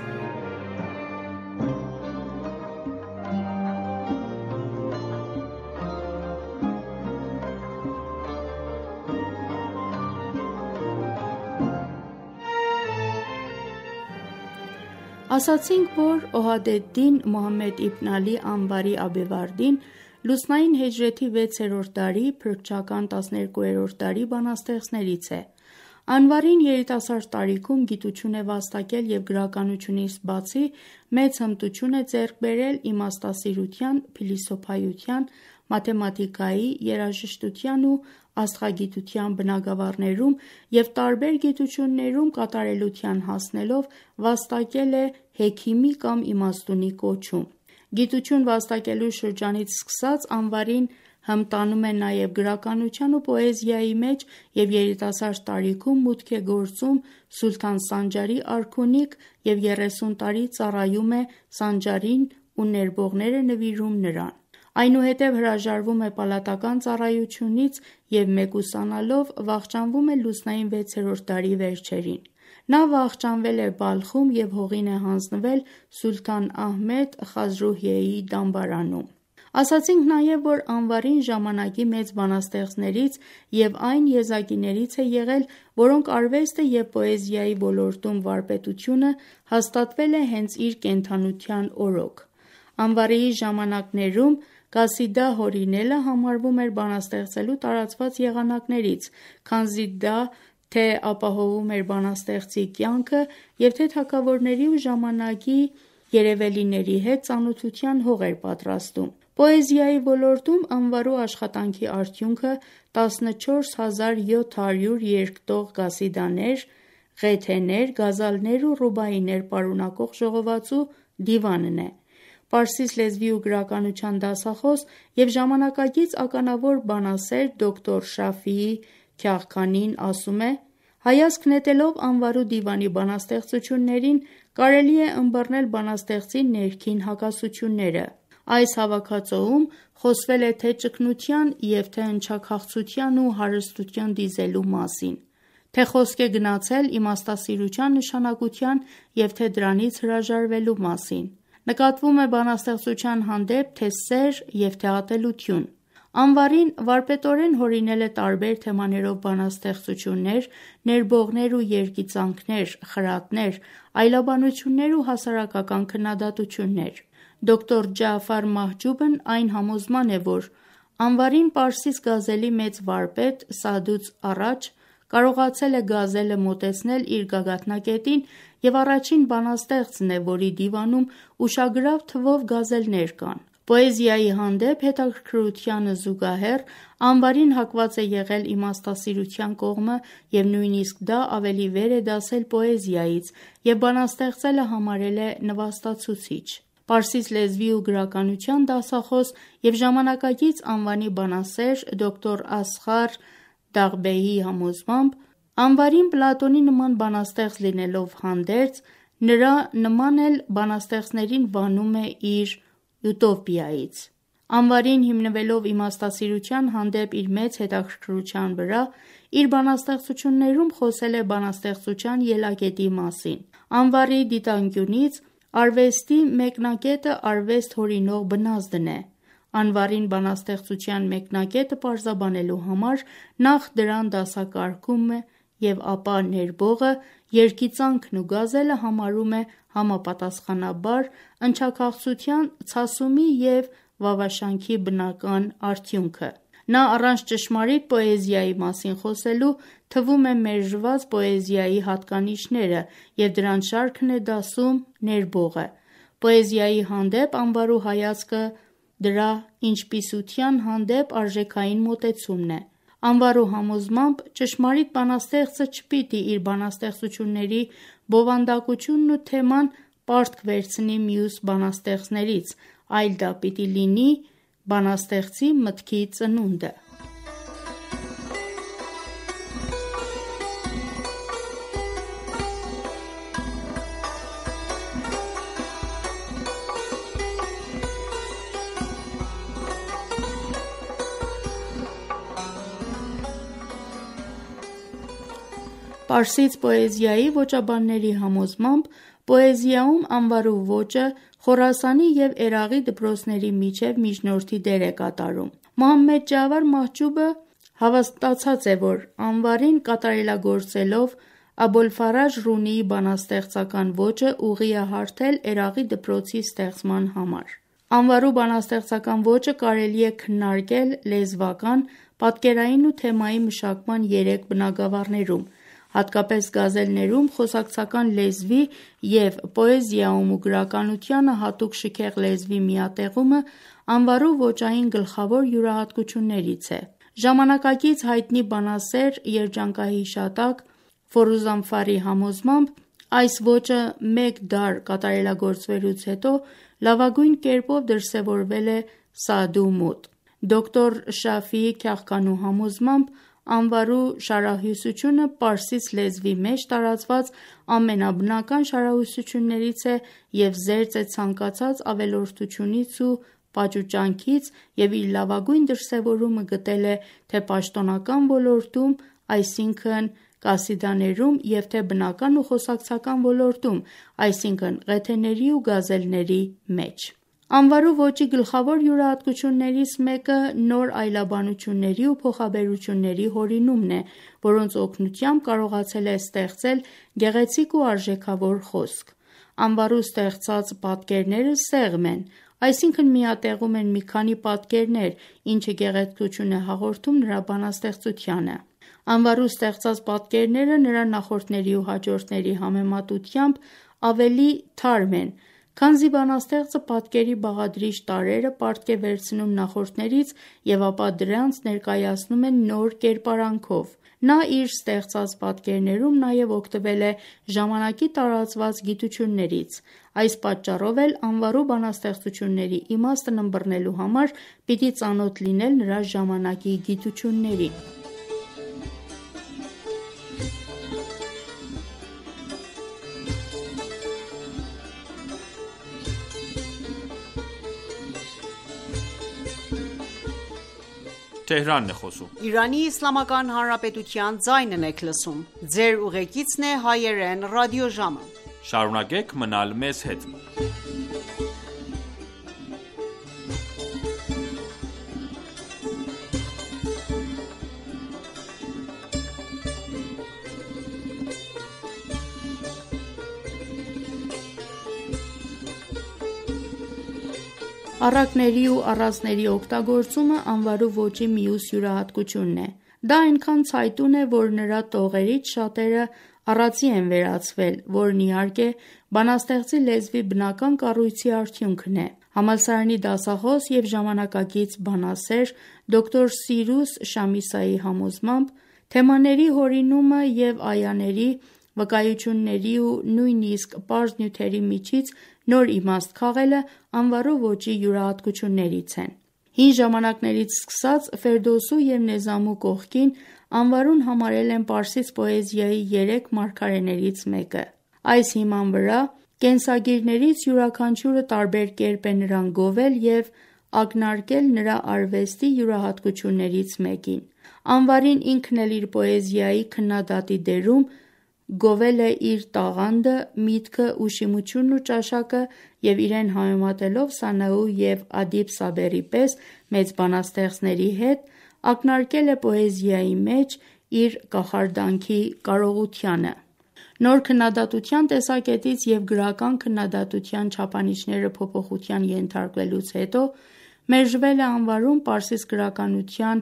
Ասացինք, որ Օհադեդդին Մոհամմեդ իբն Ալի Անվարի Աբևարդին լուսնային հեջրեթի 6-րդ դարի փրկչական 12-րդ դարի բանաստեղծներից է։ Անվարին երիտասարդ տարիքում գիտություն է վաստակել և գրականությունից բացի մեծ հմտություն է ձեռք բերել իմաստասիրության, փիլիսոփայության, մաթեմատիկայի, երաժշտության ու աստղագիտության բնագավառներում և տարբեր գիտություններում կատարելության հասնելով վաստակել է հեքիմի կամ իմաստունի կոչում։ Գիտություն վաստակելու շրջանից սկսած Անվարին հմտանում է նաև գրականության ու պոեզիայի մեջ և երիտասարդ տարիքում մուտք է գործում Սուլթան Սանջարի արքունիք և 30 տարի ծառայում է Սանջարին ու ներբողները նվիրում նրան։ Այնուհետև հրաժարվում է պալատական ծառայությունից և մեկուսանալով վախճանվում է լուսնային 6-րդ դարի վերջերին։ Նա վախճանվել է Բալխում և հողին է հանձնվել Սուլթան Ահմեդ Խազրուհիեի դամբարանում։ Ասացինք նաև, որ Անվարին ժամանակի մեծ բանաստեղծներից և այն եզակիներից է եղել, որոնք արվեստը և պոեզիայի ոլորտում վարպետությունը հաստատվել է հենց իր կենդանության օրոք։ Անվարիի ժամանակներում կասիդա հորինելը համարվում էր բանաստեղծելու տարածված եղանակներից, քանզի դա թե ապահովում էր բանաստեղծի կյանքը և թե թագավորների ու ժամանակի երևելիների հետ ծանոթության հող էր պատրաստում։ Պոեզիայի ոլորտում Անվարու աշխատանքի արդյունքը 14700 երկտող կասիդաներ, ղեթեներ, գազալներ ու ռուբայիներ պարունակող ժողովածու դիվանն է։ Պարսից լեզվի ու գրականության դասախոս և ժամանակակից ականավոր բանասեր դոկտոր Շաֆիի Քյաղքանին ասում է. «Հայացք նետելով Անվարու դիվանի բանաստեղծություններին կարելի է ըմբռնել բանաստեղծի ներքին հակասությունները։ Այս հավաքածուում խոսվել է թե ճկունության և թե ընչաքաղցության ու հարստության դիզելու մասին, թե խոսք է գնացել իմաստասիրության նշանակության և թե դրանից հրաժարվելու մասին։ Նկատվում է բանաստեղծության հանդեպ թե սեր և թե ատելություն։ Անվարին վարպետորեն հորինել է տարբեր թեմաներով բանաստեղծություններ, ներբողներ ու երգիծանքներ, խրատներ, այլաբանություններ ու հասարակական քննադատություններ։ Դոկտոր Ջաաֆար Մահջուբն այն համոզման է, որ Անվարին պարսից գազելի մեծ վարպետ Սաադուց առաջ կարողացել է գազելը մոտեցնել իր գագաթնակետին և առաջին բանաստեղծն է, որի դիվանում ուշագրավ թվով գազելներ կան։ Պոեզիայի հանդեպ հետաքրքրությանը զուգահեռ Անվարին հակված է եղել իմաստասիրության կողմը և նույնիսկ դա ավելի վեր է դասել պոեզիայից և բանաստեղծելը համարել է նվաստացուցիչ։ Պարսից լեզվի ու գրականության դասախոս և ժամանակակից անվանի բանասեր դոկտոր Ասղար Դաղբեհի համոզմամբ Անվարին Պլատոնի նման բանաստեղծ լինելով հանդերձ, նրա նման էլ բանաստեղծներին վանում է իր ուտոպիայից։ Անվարին հիմնվելով իմաստասիրության հանդեպ իր մեծ հետաքրքրության վրա, իր բանաստեղծություններում խոսել է բանաստեղծության ելակետի մասին։ Անվարի դիտանկյունից արվեստի մեկնակետը արվեստ հորինող բնազդն է։ Անվարին բանաստեղծության մեկնակետը պարզաբանելու համար նախ դրան դասակարգում և ապա ներբողը, երգիծանքն ու գազելը համարում է համապատասխանաբար ընչաքաղցության, ցասումի և վավաշանքի բնական արդյունքը։ Նա առանց ճշմարիտ պոեզիայի մասին խոսելու թվում է մերժված պոեզիայի հատկանիշները և դրանց շարքն է դասում ներբողը։ Պոեզիայի հանդեպ Անվարու հայացքը դրա ինչպիսության հանդեպ արժեքային մոտեցումն է։ Անվարու համոզմամբ ճշմարիտ բանաստեղծը չպիտի իր բանաստեղծությունների բովանդակությունն ու թեման պարտք վերցնի մյուս բանաստեղծներից, այլ դա պիտի լինի բանաստեղծի մտքի ծնունդը։ Պարսից պոեզիայի ոճաբանների համոզմամբ պոեզիայում Անվարու ոճը Խորասանի և Էրաղի դպրոցների միջև միջնորդի դեր է կատարում։ Մոհամմեդ Ջավար Մահջուբը հավաստիացած է, որ Անվարին կատարելագործելով Աբոլֆարաժ Ռունիի բանաստեղծական ոճը ուղի է հարթել Էրաղի դպրոցի ստեղծման համար։ Անվարու բանաստեղծական ոճը կարելի է քննարկել լեզվական, պատկերային ու թեմայի մշակման 3 բնագավառներում, հատկապես գազելներում խոսակցական լեզվի և պոեզիայում ու գրականությանը հատուկ շքեղ լեզվի միատեղումը անվարու ոճային գլխավոր յուրահատկություններից է։ Ժամանակակից հայտնի բանասեր երջանկահիշատակ Ֆորուզանֆարի համոզմամբ այս ոճը մեկ դար կատարելագործվելուց հետո լավագույն կերպով դրսևորվել է Սաադու մոտ։ Դոկտոր Շաֆիի Քյախքանու համոզմամբ անվարու շարահյուսությունը պարսից լեզվի մեջ տարածված ամենաբնական շարահյուսություններից է և զերծ է ցանկացած ավելորդությունից ու պաճուճանքից և իր լավագույն դրսևորումը գտել է թե պաշտոնական ոլորտում, այսինքն կասիդաներում և թե բնական ու խոսակցական ոլորտում, այսինքն ղեթեների ու գազելների մեջ։ Անվարու ոճի գլխավոր յուրահատկություններից մեկը նոր այլաբանությունների ու փոխաբերությունների հորինումն է, որոնց օգնությամբ կարողացել է ստեղծել գեղեցիկ ու արժեքավոր խոսք։ Անվարու ստեղծած պատկերները սեղմ են, այսինքն միատեղում են մի քանի պատկերներ, ինչը գեղեցկություն է հաղորդում նրա բանաստեղծությանը։ Անվարու ստեղծած պատկերները նրա նախորդների ու հաջորդների համեմատությամբ ավելի թարմ են, քանզի բանաստեղծը պատկերի բաղադրիչ տարրերը պարտք է վերցնում նախորդներից և ապա դրանց ներկայացնում է նոր կերպարանքով։ Նա իր ստեղծած պատկերներում նաև օգտվել է ժամանակի տարածված գիտություններից։ Այս պատճառով էլ անվարու բանաստեղծությունների իմաստն ըմբռնելու համար պիտի ծանոթ լինել նրա ժամանակի գիտություններին։ Շարունակեք մնալ մեզ հետ։ Առակների ու առածների օգտագործումը անվարու ոճի մյուս յուրահատկությունն է։ Դա այնքան ցայտուն է, որ նրա տողերից շատերը առածի են վերածվել, որն իհարկե բանաստեղծի լեզվի բնական կառույցի արդյունքն է։ Համալսարանի դասախոս և ժամանակակից բանասեր դոկտոր Սիրուս Շամիսայի համոզմամբ թեմաների հորինումը և այաների, վկայությունների ու նույնիսկ պարզ նյութերի միջից նոր իմաստ քաղելը անվարու ոճի յուրահատկություններից են։ Հին ժամանակներից սկսած Ֆերդոսու և Նեզամու կողքին անվարուն համարել են պարսից պոեզիայի 3 մարգարեներից մեկը։ Այս հիման վրա կենսագիրներից յուրաքանչյուրը տարբեր կերպ է նրան գովել և ակնարկել նրա արվեստի յուրահատկություններից մեկին։ Անվարին ինքն էլ իր պոեզիայի քննադատի դերում գովել է իր տաղանդը, միտքը, ուշիմությունն ու ճաշակը և իրեն համեմատելով Սանաու և Ադիբ Սաբերի պես մեծ բանաստեղծների հետ, ակնարկել է պոեզիայի մեջ իր կախարդանքի կարողությանը։ Նոր քննադատության տեսակետից և գրական քննադատության չափանիշները փոփոխության ենթարկվելուց հետո մերժվել է անվարուն պարսից գրականության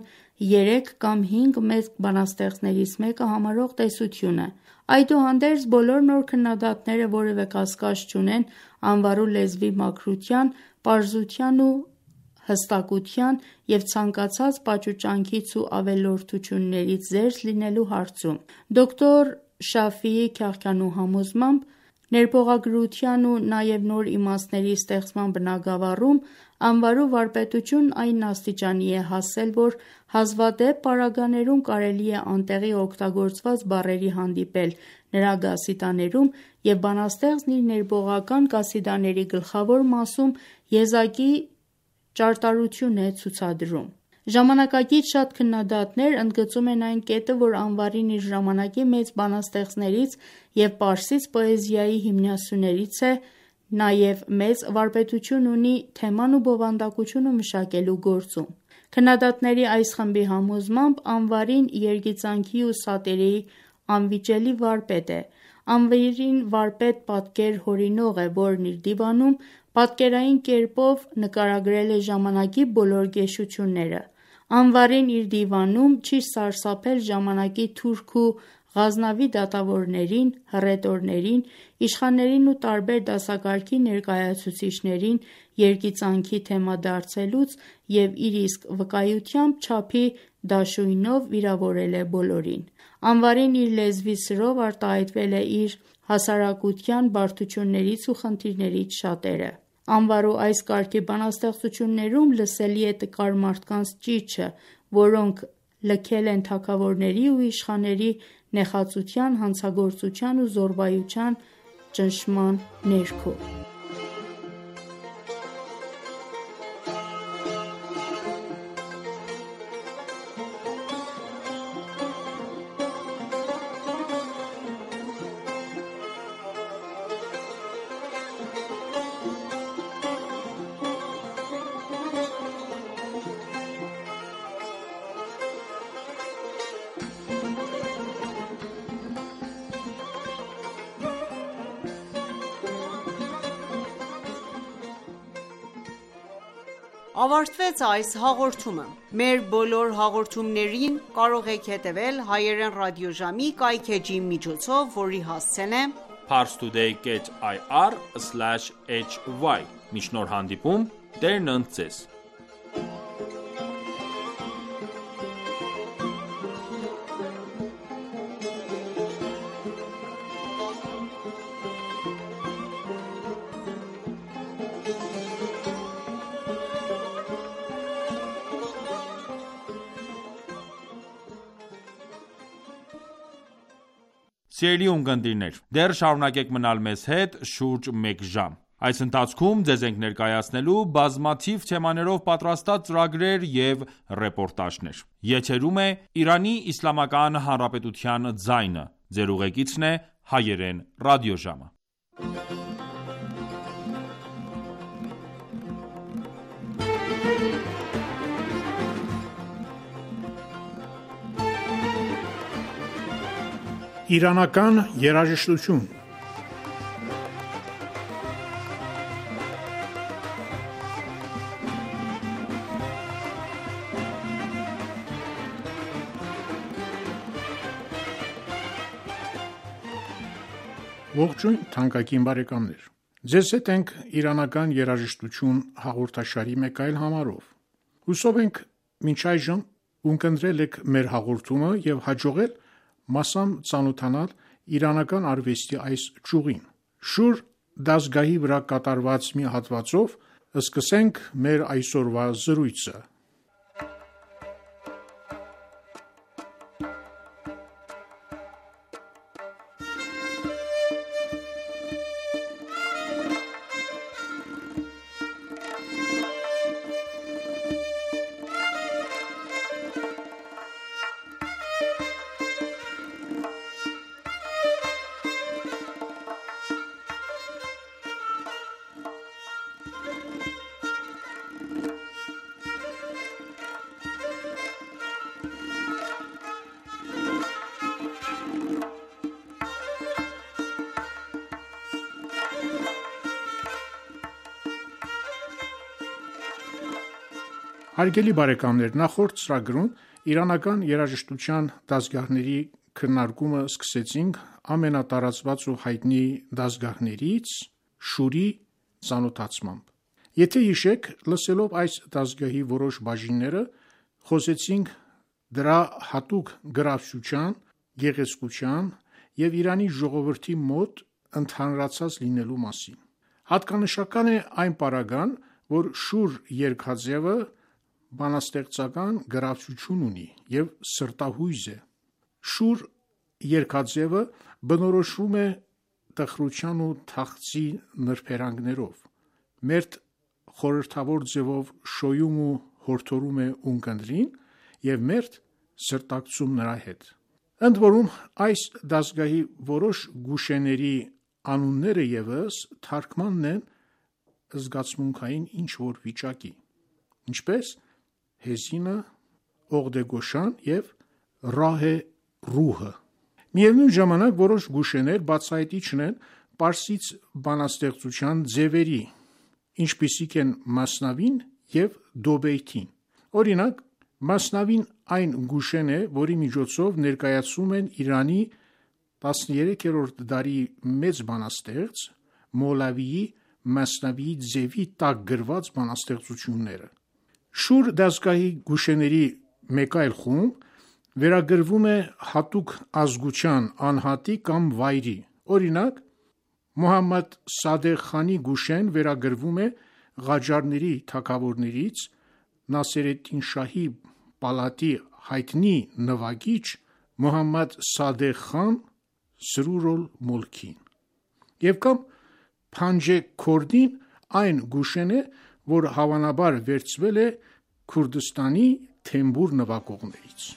3 կամ 5 մեծ բանաստեղծներից մեկը համարող տեսությունը։ Այդուհանդերձ բոլոր նոր քննադատները որևէ կասկած չունեն անվարու լեզվի մաքրության, պարզության ու հստակության և ցանկացած պաճուճանքից ու ավելորդություններից զերծ լինելու հարցում։ Դոկտոր Շաֆիի Քյախքանու համոզմամբ ներփողագրության ու նաև նոր իմաստների ստեղծման բնագավառում անվարու վարպետությունն այն աստիճանի է հասել, որ հազվադեպ պարագաներում կարելի է անտեղի օգտագործված բառերի հանդիպել նրա գասիտաներում և բանաստեղծն իր ներբողական կասիդաների գլխավոր մասում եզակի ճարտարություն է ցուցադրում։ Ժամանակակից շատ քննադատներ ընդգծում են այն կետը, որ անվարին իր ժամանակի մեծ բանաստեղծներից և պարսից պոեզիայի հիմնասյուներից է, նաև մեծ վարպետություն ունի թեման ու բովանդակությունը մշակելու գործում։ Քննադատների այս խմբի համոզմամբ անվարին երգիծանքի ու սատիրայի անվիճելի վարպետ է։ Անվերին վարպետ պատկեր հորինող է, որն իր դիվանում պատկերային կերպով նկարագրել է ժամանակի բոլոր գեշությունները։ Անվարին իր դիվանում չի սարսափել ժամանակի թուրք ու Ղազնավի դատավորներին, հռետորներին, իշխաններին ու տարբեր դասակարգի ներկայացուցիչներին երգիծանքի թեմա դարձելուց և իր իսկ վկայությամբ չափի դաշույնով վիրավորել է բոլորին։ Անվարին իր լեզվի սրով արտահայտվել է իր հասարակության բարդություններից ու խնդիրներից շատերը։ Անվարու այս կարգի բանաստեղծություններում լսելի է տկար մարդկանց ճիչը, որոնք լքել են թագավորների ու իշխանների նեխածության, հանցագործության ու զոռբայության ճնշման ներքո։ Ավարտվեց այս հաղորդումը։ Մեր բոլոր հաղորդումներին կարող եք հետևել հայերեն ռադիոժամի կայքէջի միջոցով, որի հասցեն է parstoday.ir/hy։ Մինչ նոր հանդիպում, Տերն ընդ ձեզ։ Սիրելի ունկնդիրներ, դեռ շարունակեք մնալ մեզ հետ շուրջ մեկ ժամ։ Այս ընթացքում ձեզ ենք ներկայացնելու բազմաթիվ թեմաներով պատրաստած ծրագրեր և ռեպորտաժներ։ Եթերում է Իրանի Իսլամական Հանրապետության ձայնը։ Ձեր ուղեկիցն է հայերեն ռադիոժամը։ Իրանական երաժշտություն։ Ողջույն թանկագին բարեկամներ։ Ձեզ հետ ենք իրանական երաժշտություն հաղորդաշարի մեկ այլ համարով։ Հուսով ենք մինչ այժմ ունկնդրել եք մեր հաղորդումը և հաջողել մասամբ ծանոթանալ իրանական արվեստի այս ճյուղին։ Շուր դասգահի վրա կատարված մի հատվածով սկսենք մեր այսօրվա զրույցը։ Հարգելի բարեկամներ, նախորդ ծրագրում իրանական երաժշտության դասգահների քննարկումը սկսեցինք ամենատարածված ու հայտնի դասգահներից շուրի ծանոթացմամբ։ Եթե հիշեք, լսելով այս դասգահի որոշ բաժինները, խոսեցինք դրա հատուկ գրավչության, գեղեցկության և Իրանի ժողովրդի մոտ ընդհանրացած լինելու մասին։ Հատկանշական է այն պարագան, որ շուր երգաձևը բանաստեղծական գրավչություն ունի և սրտահույզ է։ Շուր երգաձևը բնորոշվում է տխրության ու թախծի նրբերանգներով, մերթ խորհրդավոր ձևով շոյում ու հորդորում է ունկնդրին և մերթ սրտակցում նրա հետ։ Ընդ որում, այս դասգահի որոշ գուշեների անունները ևս թարգմանն են զգացմունքային ինչ-որ վիճակի, ինչպես Հեզինը, Օղդեգոշան և Ռահե Ռուհը։ Միևնույն ժամանակ որոշ գուշեներ բացահայտիչ չեն պարսից բանաստեղծության ձևերի, ինչպիսիք են Մասնավին և Դոբեյթին։ Օրինակ, Մասնավին այն գուշեն է, որի միջոցով ներկայացում են Իրանի 13-րդ դարի մեծ բանաստեղծ Մոլավիի Մասնավիի ձևի տակ գրված բանաստեղծությունները։ Շուր դասգահի գուշեների մեկ այլ խումբ վերագրվում է հատուկ ազգության, անհատի կամ վայրի։ Օրինակ, Մոհամմադ Սադեղ խանի գուշեն վերագրվում է Ղաջարների թագավորներից Նասերեդդին շահի պալատի հայտնի նվագիչ Մոհամմադ Սադեղ խան Սրուր ալ-Մոլքին, և կամ Փանջե Քորդին այն գուշեն է, որ հավանաբար վերցվել է Քուրդստանի թեմբուր նվագողներից։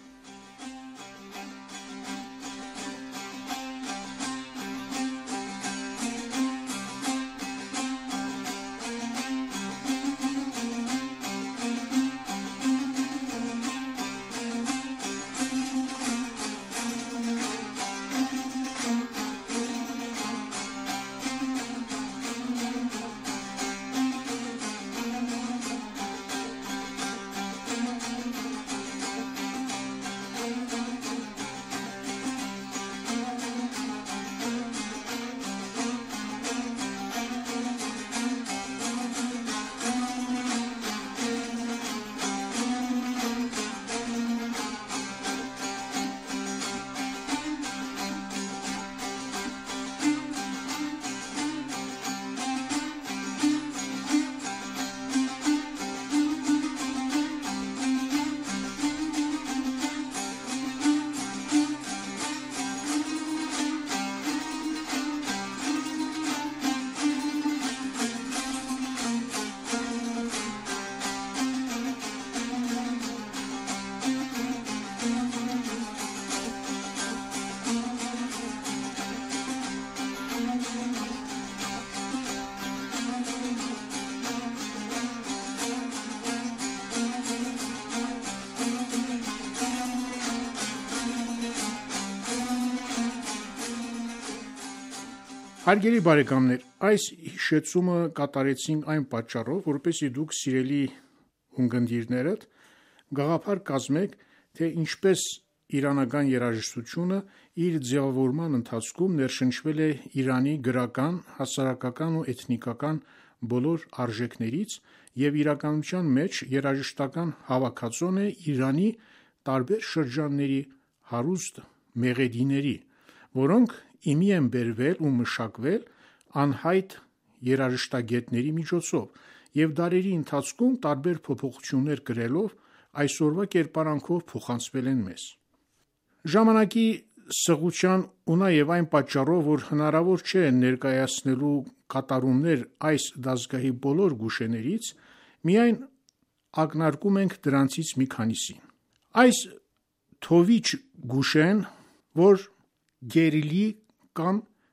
Հարգելի բարեկամներ, այս հիշեցումը կատարեցինք այն պատճառով, որպեսզի դուք սիրելի ունկնդիրներդ գաղափար կազմեք, թե ինչպես իրանական երաժշտությունը իր ձևավորման ընթացքում ներշնչվել է Իրանի գրական, հասարակական ու էթնիկական բոլոր արժեքներից և իրականության մեջ երաժշտական հավաքածոն է Իրանի տարբեր շրջանների հարուստ մեղեդիների, որոնք իմի են բերվել ու մշակվել անհայտ երաժշտագետների միջոցով և դարերի ընթացքում տարբեր փոփոխություններ կրելով այսօրվա կերպարանքով փոխանցվել են մեզ։ Ժամանակի սղության ու նաև այն պատճառով, որ հնարավոր չէ ներկայացնելու կատարումներ այս դասգահի բոլոր գուշեներից, միայն ակնարկում ենք դրանցից մի քանիսին։ Այս թովիչ գուշեն, որ գերիլի կամ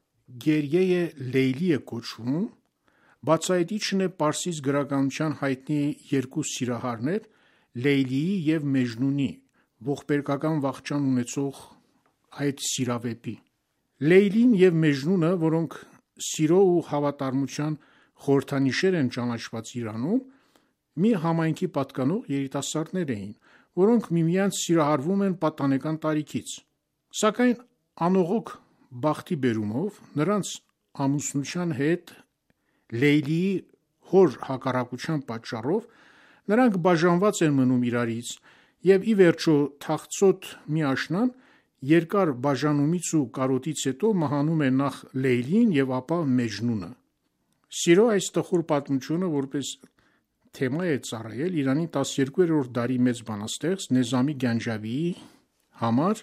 գերիե լեյլի է կոչվում, բացահայտիչն է պարսից գրականության հայտնի երկու սիրահարներ Լեյլիի և Մեջնունի ողբերգական վախճան ունեցող այդ սիրավեպի։ Լեյլին և Մեջնունը, որոնք սիրո ու հավատարմության խորհրդանիշեր են ճանաչված Իրանում, մի համայնքի պատկանող երիտասարդներ էին, որոնք միմյանց սիրահարվում են պատանեկան տարիքից, սակայն անողոք բախտի բերումով նրանց ամուսնության հետ Լեյլիի հոր հակառակության պատճառով նրանք բաժանված են մնում իրարից և ի վերջո թախծոտ մի աշնան երկար բաժանումից ու կարոտից հետո մահանում է նախ Լեյլին և ապա Մեջնունը։ Սիրո այս տխուր պատմությունը որպես թեմա է ծառայել Իրանի 12-րդ դարի մեծ բանաստեղծ Նեզամի Գանջավիի համար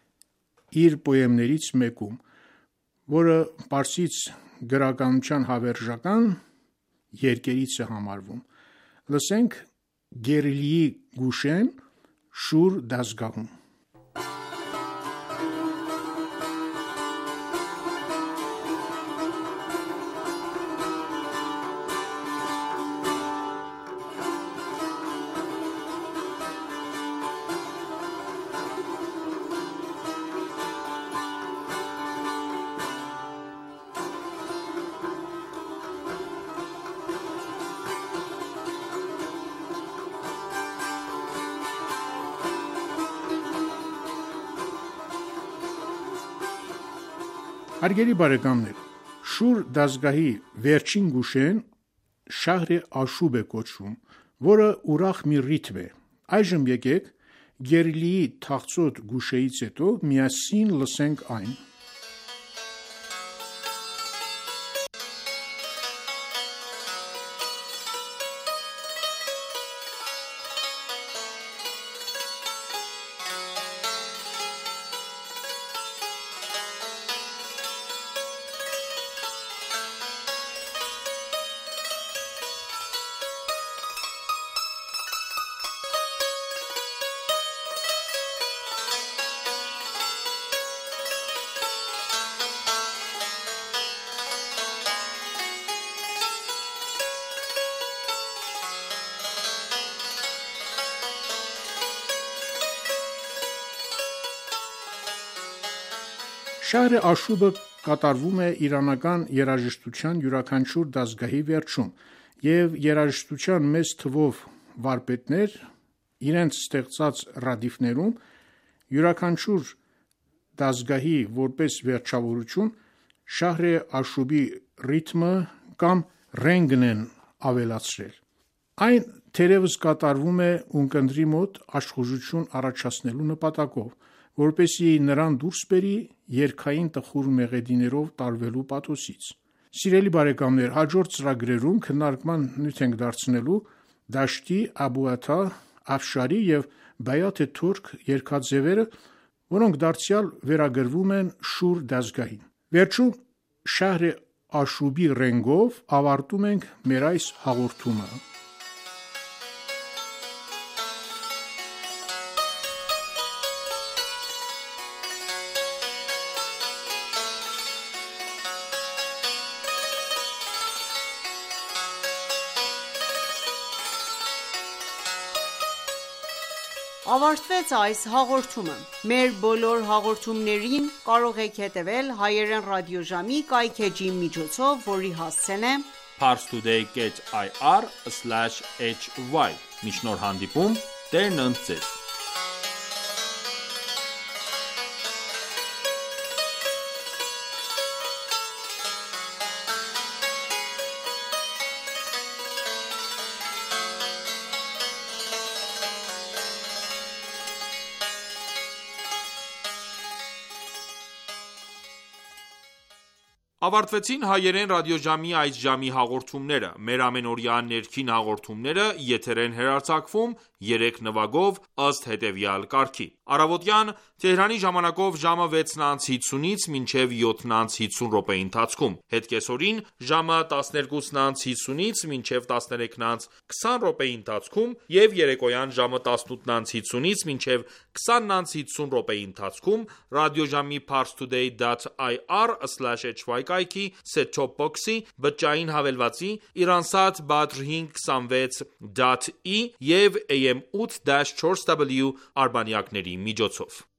իր պոեմներից մեկում, որը պարսից գրականության հավերժական երկերից է համարվում։ Լսենք Գերիլիի գուշեն Շուր դասգահում։ Հարգելի բարեկամներ, Շուր դազգահի վերջին գուշեն Շահր Աշուբ է կոչվում, որը ուրախ մի ռիթմ է։ Այժմ եկեք Գերիլիի թախծոտ գուշեից հետո միասին լսենք այն։ Շահր Աշուբը կատարվում է իրանական երաժշտության յուրաքանչյուր դասգահի վերջում, և երաժշտության մեծ թվով վարպետներ իրենց ստեղծած ռադիֆներում յուրաքանչյուր դասգահի որպես վերջավորություն Շահր Աշուբի ռիթմը կամ ռենգն են ավելացրել։ Այն թերևս կատարվում է ունկնդրի մոտ աշխուժություն առաջացնելու նպատակով, որպեսզի նրան դուրս բերի երգային տխուր մեղեդիներով տարվելու պաթոսից։ Սիրելի բարեկամներ, հաջորդ ծրագրերում քննարկման նյութ ենք դարձնելու Դաշտի, Աբու-Աթա, Աֆշարի և Բայաթ Թուրք երգաձևերը, որոնք դարձյալ վերագրվում են Շուր դասգահին։ Վերջում Շահր Աշուբի ռենգով ավարտում ենք մեր այս հաղորդումը։ Ավարտվեց այս հաղորդումը։ Մեր բոլոր հաղորդումներին կարող եք հետևել հայերեն ռադիոժամի կայքէջի միջոցով, որի հասցեն է parstoday.ir/hy։ Մինչ նոր հանդիպում, Տերն ընդ ձեզ։ Ավարտվեցին հայերեն ռադիոժամի այս ժամի հաղորդումները։ Մեր ամենօրյա ներքին հաղորդումները եթեր են հեռարձակվում 3 նվագով ըստ հետևյալ կարգի։ Առավոտյան Թեհրանի ժամանակով ժամը 6:50-ից մինչև 7:50 րոպեի ընթացքում, հետկեսօրին ժամը 12:50-ից մինչև 13:20 րոպեի ընթացքում և երեկոյան ժամը 18:50-ից մինչև 20:50 րոպեի ընթացքում ռադիոժամի parstoday.ir/hy կայքի set-top box-ի, բջջային հավելվածի, Iransat Badr 526.E և AM 8-4W արբանյակների միջոցով։